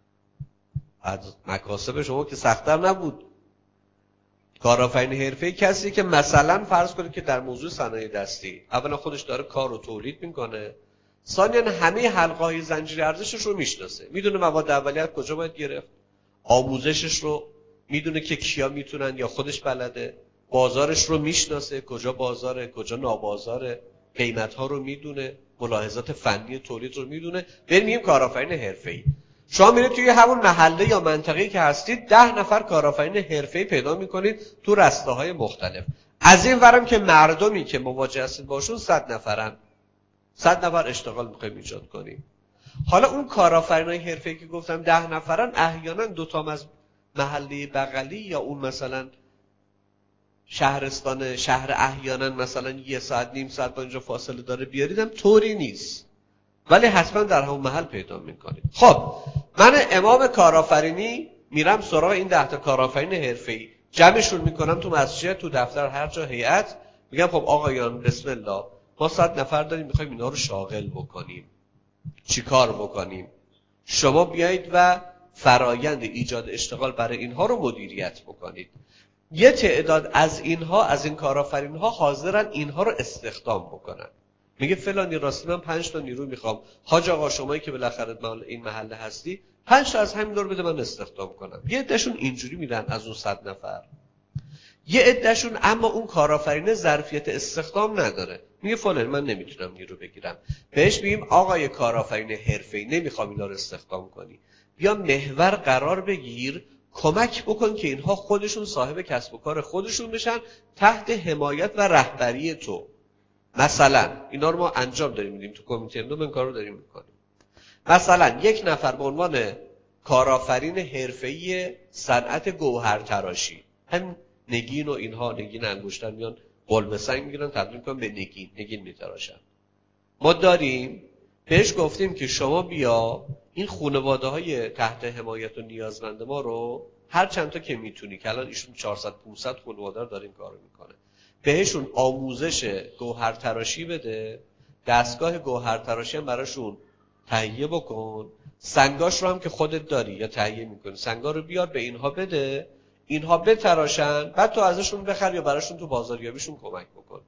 از مکاسب شما که سخت‌تر نبود. کارآفرین حرفه‌ای کسی که مثلا فرض کنید که در موضوع صنایع دستی اولا خودش داره کار رو تولید میکنه، ثانیاً همه حلقه‌های زنجیره ارزشش رو میشناسه، میدونه مواد اولیه کجا باید گرفت، آموزشش رو میدونه که کیا میتونن یا خودش بلده، بازارش رو میشناسه، کجا بازاره، کجا نابازاره، قیمت‌ها رو میدونه، ملاحظات فنی تولید رو میدونه. بریم میگیم کارآفرین حرفه‌ای. شما میرید توی همون محله یا منطقه‌ای که هستید ده نفر کارآفرین حرفه‌ای پیدا میکنید تو رسته‌های مختلف. از این ورم که مردمی که مواجه هستید باشون صد نفرن، صد نفر اشتغال میخوایم ایجاد کنیم. حالا اون کارآفرینای حرفه‌ای که گفتم ده نفرن، احیانا دو تا از محله بغلی یا اون مثلا شهرستان شهر احیانا مثلا یه ساعت نیم ساعت با اینجا فاصله داره بیاریدم، طوری نیست، ولی حتما در همون محل پیدا میکنید. خب من امام کارآفرینی میرم سراغ این ده تا کارآفرین حرفه‌ای، جمعشون میکنم تو مسجد، تو دفتر، هر جا هیئت، میگم خب آقایان بسم الله، ما صد نفر داریم میخوایم اینا رو شاغل بکنیم. چی کار بکنیم؟ شما بیایید و فرایند ایجاد اشتغال برای اینها رو مدیریت بکنید. یه تعداد از اینها، از این کارآفرین‌ها حاضرن اینها رو استخدام بکنن. میگه فلانی راستی من پنج تا نیرو میخوام، حاج آقا شمایی که بالاخره این محله هستی پنج تا از همین رو بده من استخدام کنم. یه عدهشون اینجوری میرن از اون صد نفر، یه عدهشون اما اون کارآفرینه ظرفیت استخدام نداره، میگه فلان من نمیتونم نیرو بگیرم. بهش میگیم آقای کارآفرین حرفه‌ای نمیخوام اینا رو استخدام کنی، بیا محور قرار بگیر، کمک بکن که اینها خودشون صاحب کسب و کار خودشون بشن تحت حمایت و رهبری تو. مثلا اینا رو ما انجام داریم میدیم تو کمیته اندوم، این کار رو داریم میکنیم. مثلا یک نفر به عنوان کارآفرین حرفه‌ای صنعت گوهر تراشی، هم نگین و اینها، نگین انگشتر میان قلب سنگ میگیرن تبدیل میکنن به نگین، نگین میتراشن. ما داریم بهش گفتیم که شما بیا این خانواده های تحت حمایت و نیازمند ما رو هر چند تا که میتونی، که الان ایشون چهارصد پانصد خانواده رو دارین کارو میکنه، بهشون آموزش گوهر تراشی بده، دستگاه گوهر تراشی هم براشون تهیه بکن، سنگاش رو هم که خودت داری یا تهیه میکنی سنگا رو بیار به اینها بده، اینها بتراشن، بعد تو ازشون بخر یا براشون تو بازاریابیشون کمک بکن.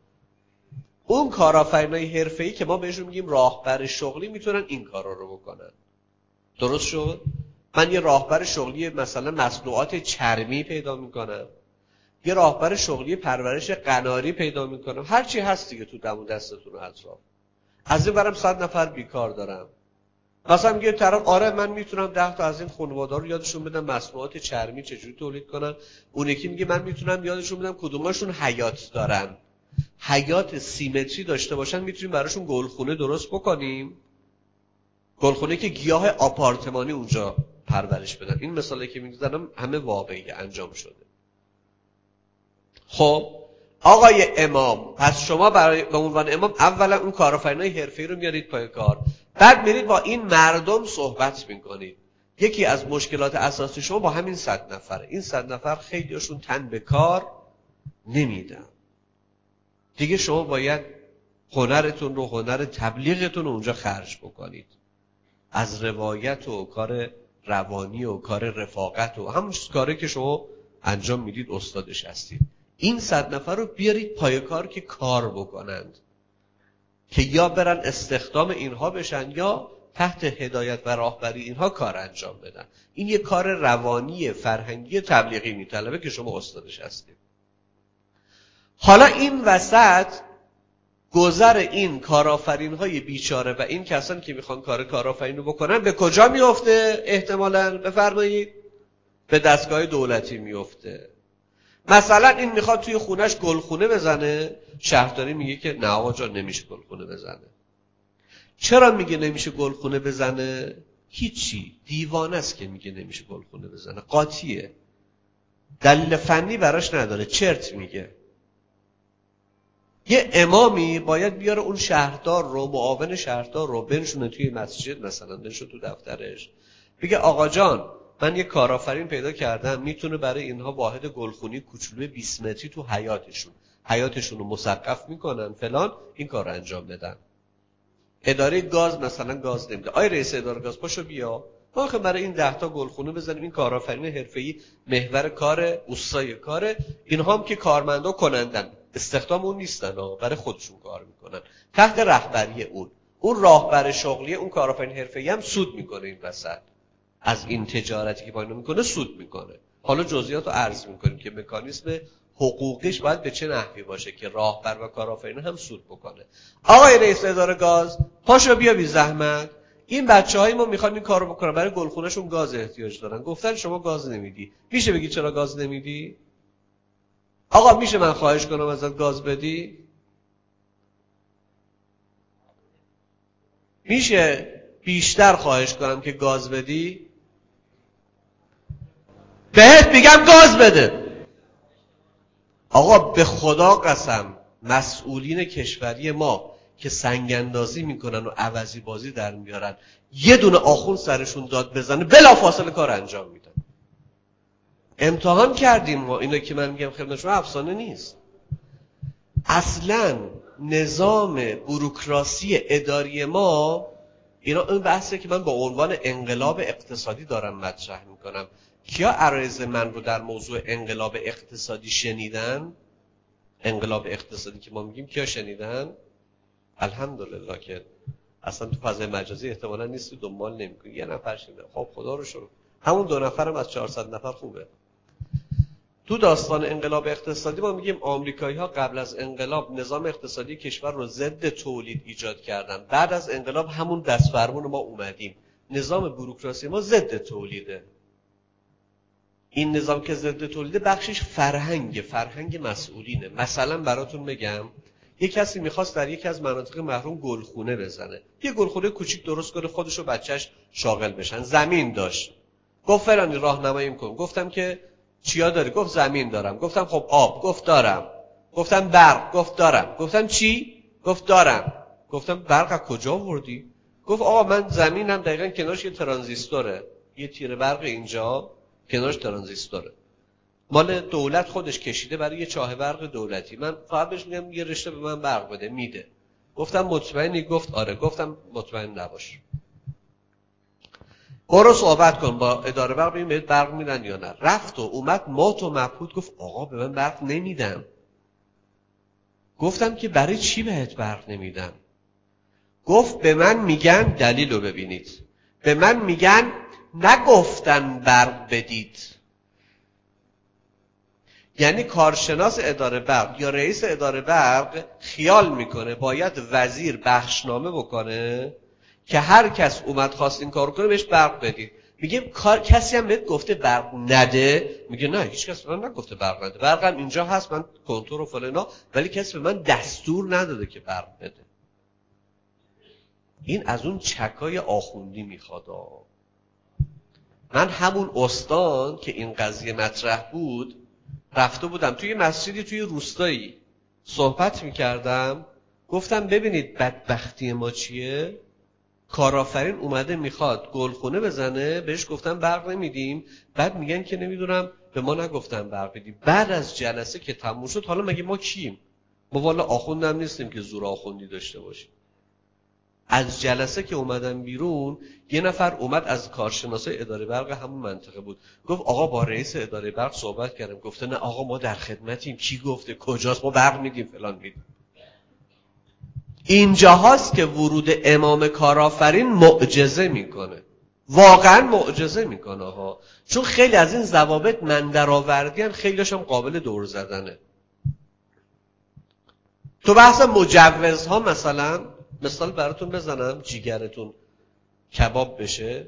اون کارآفرینای حرفه‌ای که ما بهشون میگیم راهبر شغلی میتونن این کارا رو بکنن. درست شد؟ من یه راهبر شغلی مثلا مصنوعات چرمی پیدا میکنم، یه راهبر شغلی پرورش قناری پیدا میکنم، هر چی هست دیگه تو دم و دستتون اطراف. از این برم صد نفر بیکار دارم، مثلا میگه طرف آره من میتونم ده تا از این خانواده رو یادشون بدم مصنوعات چرمی چجوری تولید کنن، اون یکی میگه من میتونم یادشون بدم کدوماشون حیات دارن، حیات سیمتری داشته باشن، میتونیم براشون گلخونه درست بکنیم، گلخونه که گیاه آپارتمانی اونجا پرورش بدن. این مثالی که میزنم همه واقعی انجام شده. خب آقای امام، پس شما برای به عنوان امام اولا اون کارآفرینای حرفه‌ای رو میارید پای کار، بعد میرید با این مردم صحبت میکنید. یکی از مشکلات اساسی شما با همین صد نفره، این صد نفر خیلیشون تن به کار نمیدن دیگه، شما باید هنرتون رو، هنر تبلیغتون رو اونجا خرج بکنید، از روایت و کار روانی و کار رفاقت و همون کاری که شما انجام میدید استادش هستید. این صد نفر رو بیارید پای کار که کار بکنند، که یا برن استخدام اینها بشن یا تحت هدایت و راهبری اینها کار انجام بدن. این یه کار روانی فرهنگی تبلیغی میطلبه که شما استادش هستید. حالا این وسط گذر این کارآفرین‌های بیچاره و این کسانی که میخوان کار کارآفرینی رو بکنن به کجا میفته؟ احتمالاً بفرمایید به دستگاه دولتی میفته. مثلا این میخواد توی خونش گلخونه بزنه، شهرداری میگه که نه آقا جان نمیشه گلخونه بزنه. چرا میگه نمیشه گلخونه بزنه؟ هیچی، دیوانه است که میگه نمیشه گلخونه بزنه، قاطیه، دلیل فنی براش نداره، چرت میگه. یه امامی باید بیاره اون شهردار رو، معاون شهردار رو بنشونه توی مسجد، مثلا بنشونه تو دفترش، بگه آقا جان من یه کارآفرین پیدا کردم میتونه برای اینها واحد گلخونی کوچولوی بیست متری تو حیاتشون حیاتشون رو مسقف میکنن فلان، این کار رو انجام بدن. اداره گاز مثلا گاز نمیده، آی رئیس اداره گاز پاشو بیا ما آخه برای این ده تا گلخونه بزنیم، این کارآفرین حرفه‌ای محور کار، اوستای کار، اینها هم که کارمندا کنندن، استخدام اون نیستن، برای خودشون کار میکنن تحت رهبری اون. اون راهبر شغلی اون کارآفرین حرفه‌ای هم سود میکنه این وسط، از این تجارتی که با اینو میکنه سود میکنه. حالا جزئیات رو عرض میکنیم که مکانیزم حقوقیش باید به چه نحوی باشه که راهبر و کارآفرین هم سود بکنه. آقای رئیس اداره گاز پاشو بیا بی زحمت، این بچهای ما میخوان این کارو بکنن، برای گلخونهشون گاز احتیاج دارن، گفتن شما گاز نمیدی، میشه بگی چرا گاز نمیدی؟ آقا میشه من خواهش کنم ازت گاز بدی؟ میشه بیشتر خواهش کنم که گاز بدی؟ بهت میگم گاز بده. آقا به خدا قسم مسئولین کشوری ما که سنگ اندازی میکنن و عوضی بازی در میارن، یه دونه آخون سرشون داد بزنه بلافاصله کار انجام میدن. امتحان کردیم ما، اینو که من میگم خدمت شما افسانه نیست. اصلا نظام بوروکراسی اداری ما، اینا این بحثه که من با عنوان انقلاب اقتصادی دارم مطرح میکنم. کیا عرایض من رو در موضوع انقلاب اقتصادی شنیدن؟ انقلاب اقتصادی که ما میگیم کیا شنیدن؟ الحمدلله که اصلا تو فضای مجازی احتمالاً نیستی دنبال نمیکنی، یه نفر شنیده، خب خدا رو شکر، همون دو نفرم از چهارصد نفر خوبه. تو داستان انقلاب اقتصادی ما میگیم آمریکایی‌ها قبل از انقلاب نظام اقتصادی کشور رو ضد تولید ایجاد کردن، بعد از انقلاب همون دستفرمون ما اومدیم، نظام بوروکراسی ما ضد تولیده. این نظام که ضد تولیده بخشش فرهنگ فرهنگ مسئولینه. مثلا براتون بگم، یک کسی میخواست در یکی از مناطق محروم گلخونه بزنه، یه گلخونه کوچیک درست کنه خودش و بچهش شاغل بشن، زمین داشت، گفت فلانی راهنماییم کن. گفتم که چیا داری؟ گفت زمین دارم. گفتم خب آب؟ گفت دارم. گفتم برق؟ گفت دارم. گفتم چی؟ گفت دارم. گفتم برق از کجا آوردی؟ گفت آقا من زمینم دقیقاً کنارش یه ترانزیستوره، یه تیر برق اینجا کنارش ترانزیستوره، مال دولت خودش کشیده برای یه چاه برق دولتی، من فقط بهش میگم یه رشته به من برق بده، میده. گفتم مطمئنی؟ گفت آره. گفتم مطمئن نباش، برو صحبت کن با اداره برق ببین بهت برق میدن یا نه. رفت و اومد مات و مبهوت گفت آقا به من برق نمیدن. گفتم که برای چی بهت برق نمیدن؟ گفت به من میگن، دلیل رو ببینید، به من میگن نگفتن برق بدید. یعنی کارشناس اداره برق یا رئیس اداره برق خیال میکنه باید وزیر بخشنامه بکنه که هر کس اومد خواست این کارو کنه بهش برق بدید. میگه کار کسی هم بهت گفته برق نده؟ میگه نه هیچ کس به من نگفته برق نده، برقم اینجا هست من کنتور و فلان، ولی کسی به من دستور نداده که برق بده. این از اون چکای آخوندی میخواد. من همون استان که این قضیه مطرح بود رفته بودم توی مسجدی توی روستایی صحبت میکردم، گفتم ببینید بدبختی ما چیه؟ کارآفرین اومده میخواد گلخونه بزنه، بهش گفتم برق نمیدیم، بعد میگن که نمیدونم به ما نگفتن برق بدیم. بعد از جلسه که تموم شد، حالا مگه ما کیم؟ ما والا آخوندم نیستیم که زور آخوندی داشته باشیم. از جلسه که اومدم بیرون یه نفر اومد از کارشناسای اداره برق همون منطقه بود، گفت آقا با رئیس اداره برق صحبت کردم. گفته نه آقا ما در خدمتیم. کی گفته؟ کجاست؟ ما برق میدیم فلان میدیم. اینجاهاست که ورود امام کارآفرین معجزه میکنه، واقعا معجزه میکنه ها. چون خیلی از این ضوابط من درآوردی ان، خیلیش هم قابل دور زدنه. تو بحث مجوزها مثلا مثال براتون بزنم جیگرتون کباب بشه.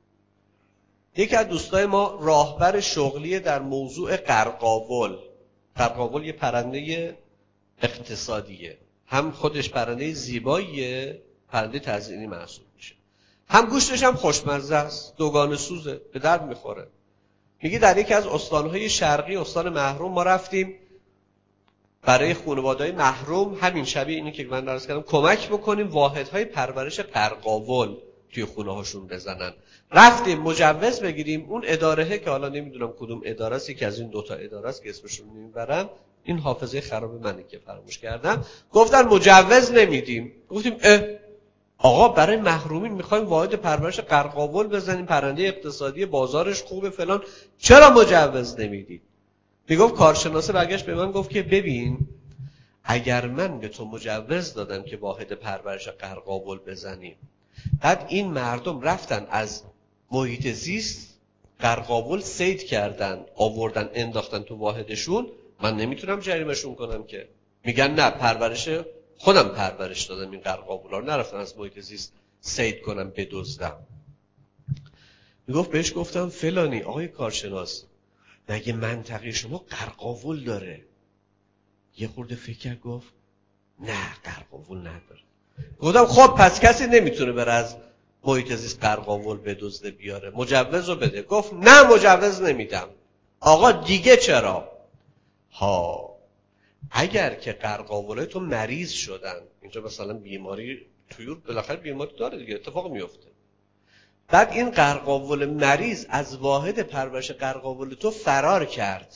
یکی از دوستای ما راهبر شغلی در موضوع قرقاول. قرقاول یه پرنده اقتصادیه، هم خودش پرنده زیباییه، پرنده تزئینی محسوب میشه، هم گوشتش هم خوشمزه است، دوگانه سوزه، به درد میخوره. میگه در یکی از استانهای شرقی، استان محروم، ما رفتیم برای خانواده‌های محروم، همین شبیه اینی که من درس کردم، کمک بکنیم واحدهای پرورش قرقاول توی خونه هاشون بزنن. رفتیم مجوز بگیریم. اون ادارهه که حالا نمیدونم کدوم اداره است، که از این دوتا اداره است که اسمشون نمیبرم، این حافظه خراب منه که فراموش کردم، گفتن مجوز نمیدیم. گفتیم اه آقا برای محرومین میخوایم واحد پرورش قرقاول بزنیم، پرنده اقتصادی، بازارش خوبه فلان، چرا مجوز نمیدید؟ میگفت کارشناسه برگشت به من گفت که ببین اگر من به تو مجوز دادم که واحد پرورش قرقاول بزنیم، بعد این مردم رفتن از محیط زیست قرقاول صید کردن، آوردن انداختن تو واحدشون، من نمیتونم جریمهشون کنم که. میگن نه پرورش خودم پرورش دادم این قرقاولا رو، نرفتن از محیط زیست صید کنم بدزدم. میگفت بهش گفتم فلانی آقای کارشناس، مگه منطقه شما قرقاول داره؟ یه خورده فکر کرد، گفت نه قرقاول نداره. گفتم خب پس کسی نمیتونه بره از محیط زیست قرقاول بدزده بیاره، مجوز رو بده. گفت نه مجوز نمیدم. آقا دیگه چرا؟ ها اگر که قرقاولای تو مریض شدن، اینجا مثلا بیماری طیور بالاخره بیماری داره دیگه، اتفاق میفته، بعد این قرقاول مریض از واحد پرورش قرقاول تو فرار کرد،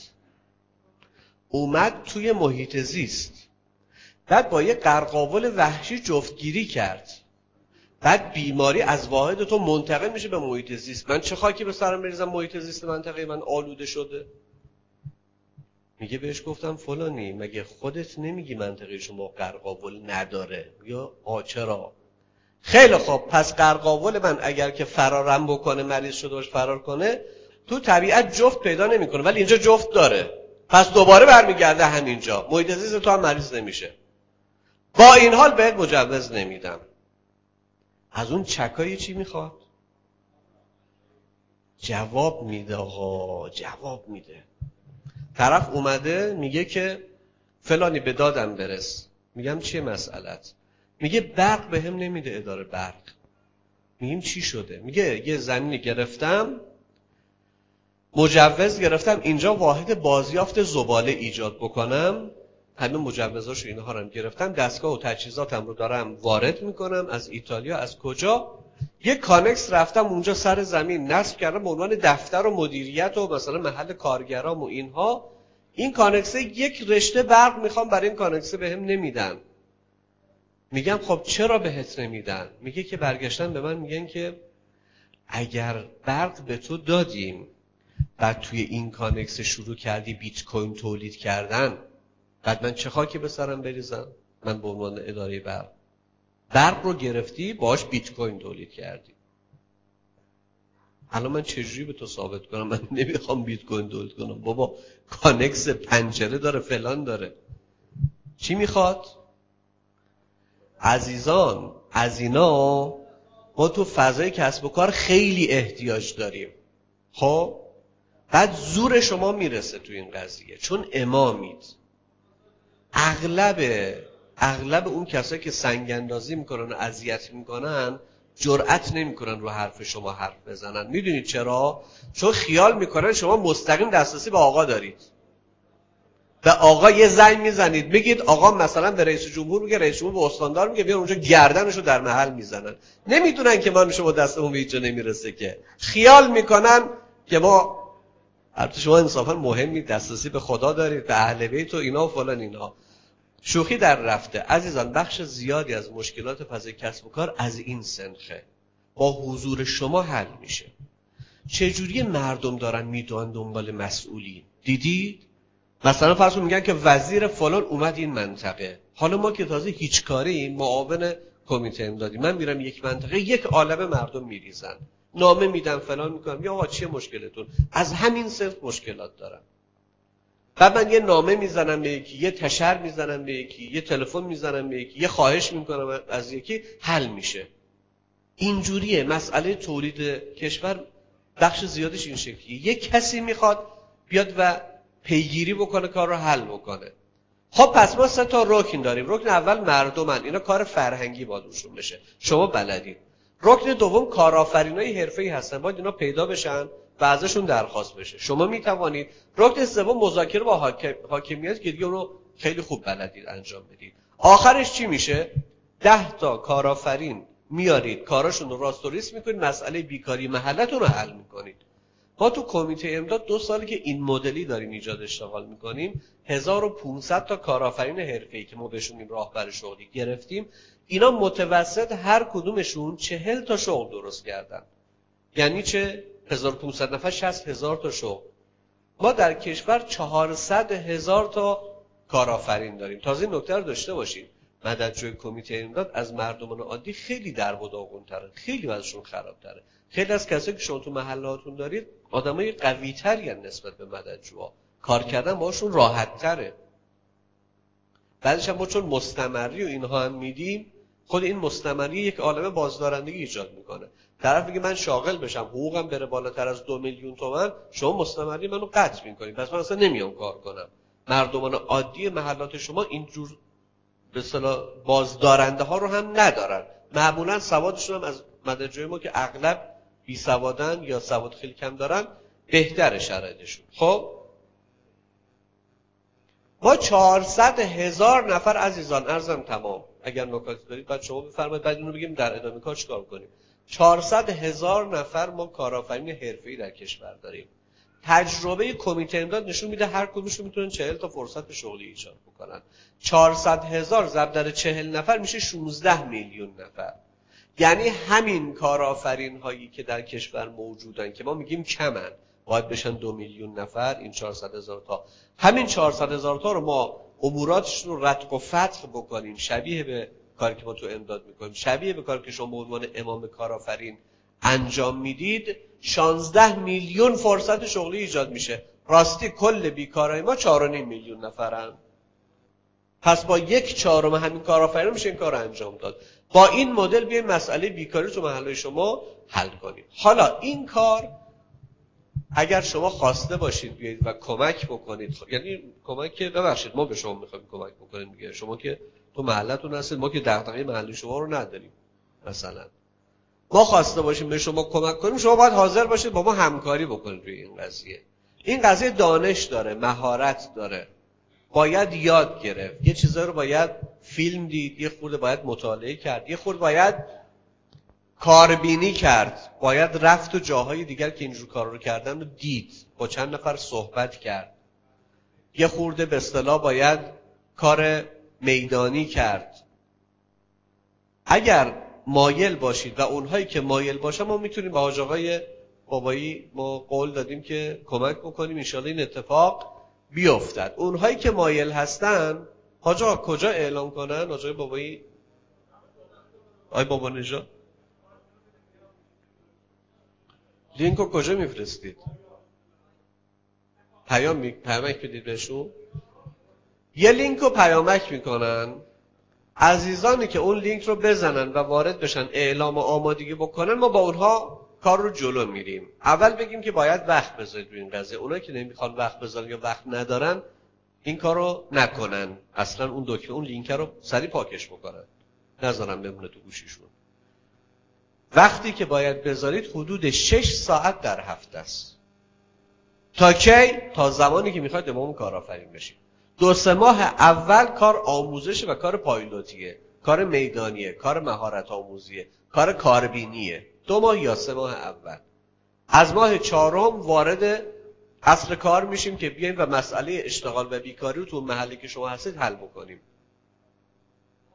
اومد توی محیط زیست، بعد با یه قرقاول وحشی جفتگیری کرد، بعد بیماری از واحد تو منتقل میشه به محیط زیست، من چه خاکی به سرم بریزم محیط زیست منطقه من آلوده شده؟ میگه بهش گفتم فلانی مگه خودت نمیگی منطقه شما قرقاول نداره؟ یا آچرا؟ خیلی خوب پس قرقاول من اگر که فرارم بکنه، مریض شده باش فرار کنه، تو طبیعت جفت پیدا نمیکنه، ولی اینجا جفت داره، پس دوباره برمیگرده همینجا، محیط زیست تو هم مریض نمیشه. با این حال بهت مجوز نمیدم. از اون چکایی چی میخواد؟ جواب میده ها، جواب میده. طرف اومده میگه که فلانی به دادم برس. میگم چیه مسئلت؟ میگه برق به هم نمیده اداره برق. میگیم چی شده؟ میگه یه زمینی گرفتم، مجوز گرفتم اینجا واحد بازیافت زباله ایجاد بکنم، همه مجوزاشو اینها رو هم گرفتم، دستگاه و تجهیزاتم رو دارم وارد میکنم از ایتالیا، از کجا، یه کانکس رفتم اونجا سر زمین نصب کردم به عنوان دفتر و مدیریت و مثلا محل کارگرام و اینها. این کانکسه یک رشته برق میخوام برای این کانکسه بهم نمیدن. میگم خب چرا بهت نمیدن؟ میگه که برگشتن به من میگن که اگر برق به تو دادیم بعد توی این کانکس شروع کردی بیت کوین تولید کردن، بعد من چه خاکی به سرم بریزم؟ من به عنوان اداره برق، برق رو گرفتی باهاش بیت کوین تولید کردی، الان من چجوری به تو ثابت کنم من نمیخوام بیت کوین تولید کنم؟ بابا کانکس پنجره داره فلان داره، چی میخواد؟ عزیزان از اینا ما تو فضای کسب و کار خیلی احتیاج داریم. خب بعد زور شما میرسه تو این قضیه، چون امامید. اغلب اغلب اون کسایی که سنگ اندازی میکنن و اذیت میکنن جرأت نمیکنن رو حرف شما حرف بزنن. میدونید چرا؟ چون خیال میکنن شما مستقیم دسترسی به آقا دارید. به آقا یه زنگ میزنید میگید آقا مثلا به رئیس جمهور میگه، رئیس جمهور به استاندار میگه، بیان اونجا گردنشو در محل میزنن. نمیدونن که ما شما دستمون به هیچ جا نمیرسه، که خیال میکنن که ما، البته شما انصافا مهمی دسترسی به خدا دارید، به اهل بیت و اینا و فلان اینا. شوخی در رفته عزیزان، بخش زیادی از مشکلات فضای کسب و کار از این سنخه، با حضور شما حل میشه. چجوری مردم دارن میدونن دنبال مسئولین؟ دیدید؟ مثلا فرض میگن که وزیر فلان اومد این منطقه، حالا ما که تازه هیچ کاریم، معاون کمیته امدادی، من میرم یک منطقه، یک عالمه مردم میریزن، نامه میدم فلان میکنم، یا آقا چیه مشکلتون؟ از همین صرف مشکلات دارن. بعد من یه نامه میزنم به یکی، یه تشر میزنم به یکی، یه تلفن میزنم به یکی، یه خواهش میکنم از یکی، حل میشه. اینجوریه مسئله تولید کشور، بخش زیادش این شکلیه. یه کسی میخواد بیاد و پیگیری بکنه، کار رو حل بکنه. خب پس ما سه تا رکن داریم. رکن اول مردمن، اینا کار فرهنگی باید روشون بشه، شما بلدید. رکن دوم کارآفرینای حرفه‌ای هستن، باید اینا پیدا بشن و ازشون درخواست بشه، شما میتوانید. رکن سوم مذاکره با حاکم، حاکمیت که دیگه اونو خیلی خوب بلدید انجام بدید. آخرش چی میشه؟ ده تا کارآفرین میارید، کاراشون رو راست و ریست میکنید، مسئله بیکاری محلتون رو حل میکنید. ما تو کمیته امداد دو سالی که این مدلی داریم ایجاد اشتغال میکنیم، هزار و پانصد تا کارآفرین حرفه‌ای که ما بهشون این راهبر شغلی گرفتیم، اینا متوسط هر کدومشون چهل تا شغل درست کردن. یعنی چه؟ هزار و پانصد نفر، شصت هزار تا شغل. ما در کشور چهارصد هزار تا کارآفرین داریم. تازه این نکته رو داشته باشید، مددجوی کمیته امداد از مردمان عادی خیلی در و داغون‌تره، خیلی وضعشون خراب‌تره. خیلی از کسایی که شما تو محلهاتون دارید آدمای قوی‌تری ان نسبت به مددجوها، کار کردن باشون راحت‌تره. بعدش هم ما چون مستمری و اینها هم میدیم، خود این مستمری یک عالمه بازدارندگی ایجاد میکنه. طرف میگه من شاغل بشم، حقوقم بره بالاتر از دو میلیون تومان، شما مستمری منو قطع میکنید، پس من اصلا نمیام کار کنم. مردمان عادی محلات شما اینجور به اصطلاح بازدارنده ها رو هم ندارن. معمولا سوادشون هم از مددجوی ما که اغلب بی سوادن یا سواد خیلی کم دارن بهتره شرایطشون. خب ما چهارصد هزار نفر عزیزان، عرضم تمام، اگر نکاتی دارید بعد شما بفرمایید، بعد اینو بگیم در ادامه کار چیکار کنیم. چهارصد هزار نفر ما کارآفرین حرفه‌ای در کشور داریم. تجربه کمیته امداد نشون میده هر کدومشون میتونن چهل تا فرصت شغلی ایجاد بکنن. چهارصد هزار ضرب در چهل نفر میشه شانزده میلیون نفر. یعنی همین کارآفرین هایی که در کشور موجودن که ما میگیم کمن، باید بشن دو میلیون نفر، این چهارصد هزار تا، همین چهارصد هزار تا رو ما اموراتش رو رتق و فتق بکنیم، شبیه به کاری که ما تو امداد میکنیم، شبیه به کاری که شما به عنوان امام کارآفرین انجام میدید، شانزده میلیون فرصت شغلی ایجاد میشه. راستی کل بیکارای ما چهار و نیم میلیون نفرن. پس با یک چهارم همین کارآفرین میشه این کار انجام داد. با این مدل بیایم مسئله بیکاری تو محله شما حل کنیم. حالا این کار اگر شما خواسته باشید بیایید و کمک بکنید، یعنی کمک که ببخشید ما به شما میخوایم کمک بکنیم دیگه، شما که تو محلتون هستید، ما که دغدغه محله شما رو نداریم. مثلا ما خواسته باشیم به شما کمک کنیم، شما باید حاضر باشید با ما همکاری بکنید روی این قضیه. این قضیه دانش داره، مهارت داره، باید یاد گرفت، یه چیزا رو باید فیلم دید، یه خورده باید مطالعه کرد، یه خورده باید کاربینی کرد، باید رفت و جاهای دیگر که اینجور کار رو کردن رو دید، با چند نفر صحبت کرد، یه خورده به اصطلاح باید کار میدانی کرد. اگر مایل باشید و اونهایی که مایل باشن، ما میتونیم با حاج آقای بابایی ما قول دادیم که کمک بکنیم، انشالله این اتفاق بیفتد. اونهایی که مایل هستن حاج آقا کجا اعلام کنن؟ حاج آقای بابایی، آقای بابا نژاد، لینکو کجا میفرستید؟ پیام می... پیامک بدید بهشون. یه لینکو پیامک میکنن، عزیزانی که اون لینک رو بزنن و وارد بشن، اعلام و آمادگی بکنن، ما با اونها کار رو جلو میریم. اول بگیم که باید وقت بذارید روی این قضیه، اونایی که نمیخوان وقت بذارن یا وقت ندارن این کار رو نکنن، اصلا اون دکمه اون لینک رو سریع پاکش بکنن، نذارن بمونه تو گوشیشون. وقتی که باید بذارید حدود شش ساعت در هفته است. تا کی؟ تا زمانی که میخواید امام کارآفرین بشید. دو سه ماه اول کار آموزش و کار پایلوتیه، کار میدانیه، کار مهارت آموزیه، کار کاربینیه. دو ماه یا سه ماه اول. از ماه چهارم وارد اصل کار میشیم که بیایم و مسئله اشتغال و بیکاری رو تو محلی که شما هستید حل بکنیم.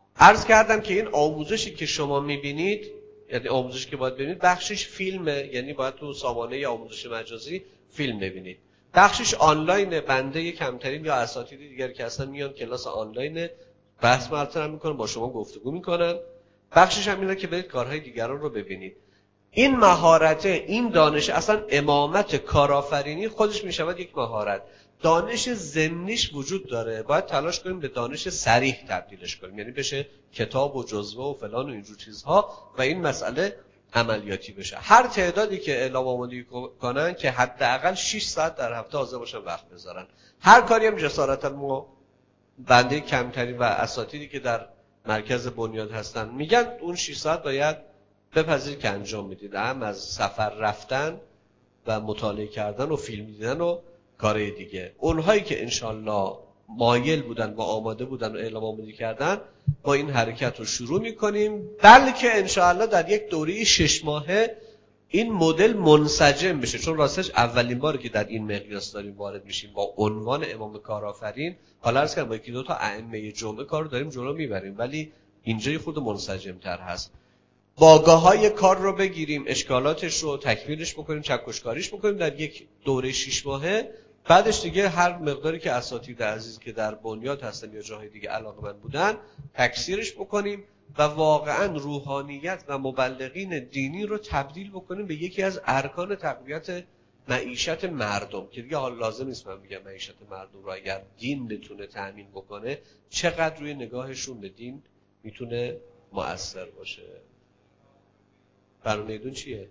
عرض کردم که این آموزشی که شما میبینید، یعنی آموزشی که باید ببینید، بخشش فیلمه، یعنی باید تو سامانه آموزش مجازی فیلم ببینید. بخشش آنلاینه، بنده کمترین یا اساتید دیگر که اصلا میان کلاس آنلاینه، بحث مطرح میکنن، با شما گفتگو میکنن. بخشش هم اینه که برید کارهای دیگران رو ببینید. این مهارت، این دانش، اصلا امامت کارآفرینی خودش میشود یک مهارت. دانش ضمنیش وجود داره، باید تلاش کنیم به دانش صریح تبدیلش کنیم، یعنی بشه کتاب و جزوه و فلان و اینجور چیزها و این مسئله عملیاتی بشه. هر تعدادی که اعلام آمادگی کنن که حداقل شش ساعت در هفته حاضر باشن وقت بذارن. هر کاری هم جسارتا ما بنده کمترین و اساتیدی که در مرکز بنیاد هستن میگن اون شش ساعت باید بپذیرید که انجام میدید، هم از سفر رفتن و مطالعه کردن و فیلم دیدن و کارهای دیگه. اونهایی که انشالله مایل بودن و آماده بودن و اعلام آمادگی کردن، با این حرکت رو شروع میکنیم، بلکه انشالله در یک دوره شش ماهه این مدل منسجم بشه، چون راستش اولین باره که در این مقیاس داریم وارد میشیم با عنوان امام کارآفرین. حالا عرض کردم با یکی دو تا ائمه جمعه کار رو داریم جلو میبریم، ولی اینجا خود منسجم تر هست. باگاهای کار رو بگیریم، اشکالاتش رو تکمیلش بکنیم، چکشکاریش بکنیم در یک دوره شش ماهه. بعدش دیگه هر مقداری که اساتید عزیز که در بنیاد هستن یا جاهای دیگه علاقه‌مند بودن تکثیرش بکنیم و واقعا روحانیت و مبلغین دینی رو تبدیل بکنیم به یکی از ارکان تقویت معیشت مردم، که دیگه حال لازم نیست من بگم معیشت مردم رو اگر دین بتونه تأمین بکنه چقدر روی نگاهشون به دین میتونه مؤثر باشه. برنامه‌تون چیه؟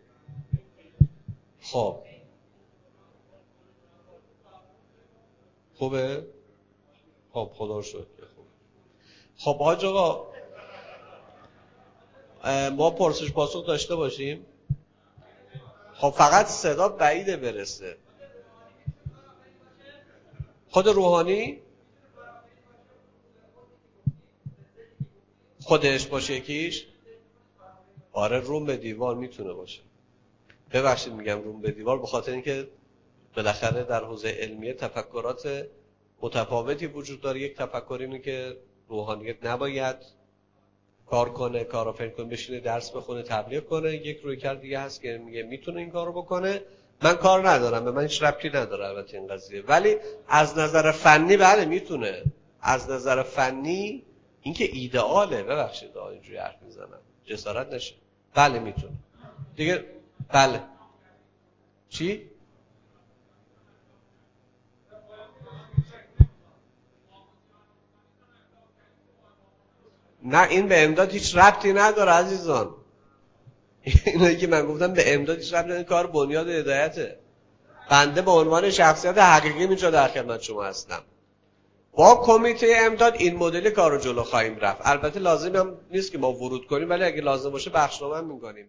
خب خوبه؟ خب خدا رو شکر. خب خب حاج آقا ما پرسش پاسخ داشته باشیم. خب فقط صدا بعیده برسه. خود روحانی خودش باشه یکیش؟ آره روم به دیوار میتونه باشه. ببخشید میگم روم به دیوار به خاطر اینکه بالاخره در حوزه علمیه تفکرات متفاوتی وجود داره. یک تفکر اینه که روحانیت نباید کار کنه، کارآفرین کنه، بشینه درس بخونه، تبلیغ کنه. یک رویکرد دیگه هست که میگه میتونه این کارو بکنه. من کار ندارم، به من هیچ ربطی نداره البته این قضیه، ولی از نظر فنی بله میتونه. از نظر فنی اینکه ایدئاله، ببخشید اینجوری حرف میزنم جسارت نشه، بله میتونه دیگه. بله چی؟ نه این به امداد هیچ ربطی نداره عزیزان. اینایی که من گفتم به امداد هیچ ربطی نداره، کار بنیاد هدایته. بنده به عنوان شخصیت حقیقی اینجا در خدمت شما هستم. با کمیته امداد این مدل کارو جلو خواهیم رفت. البته لازم هم نیست که ما ورود کنیم، ولی اگه لازم باشه بخشنامه هم می‌کنیم.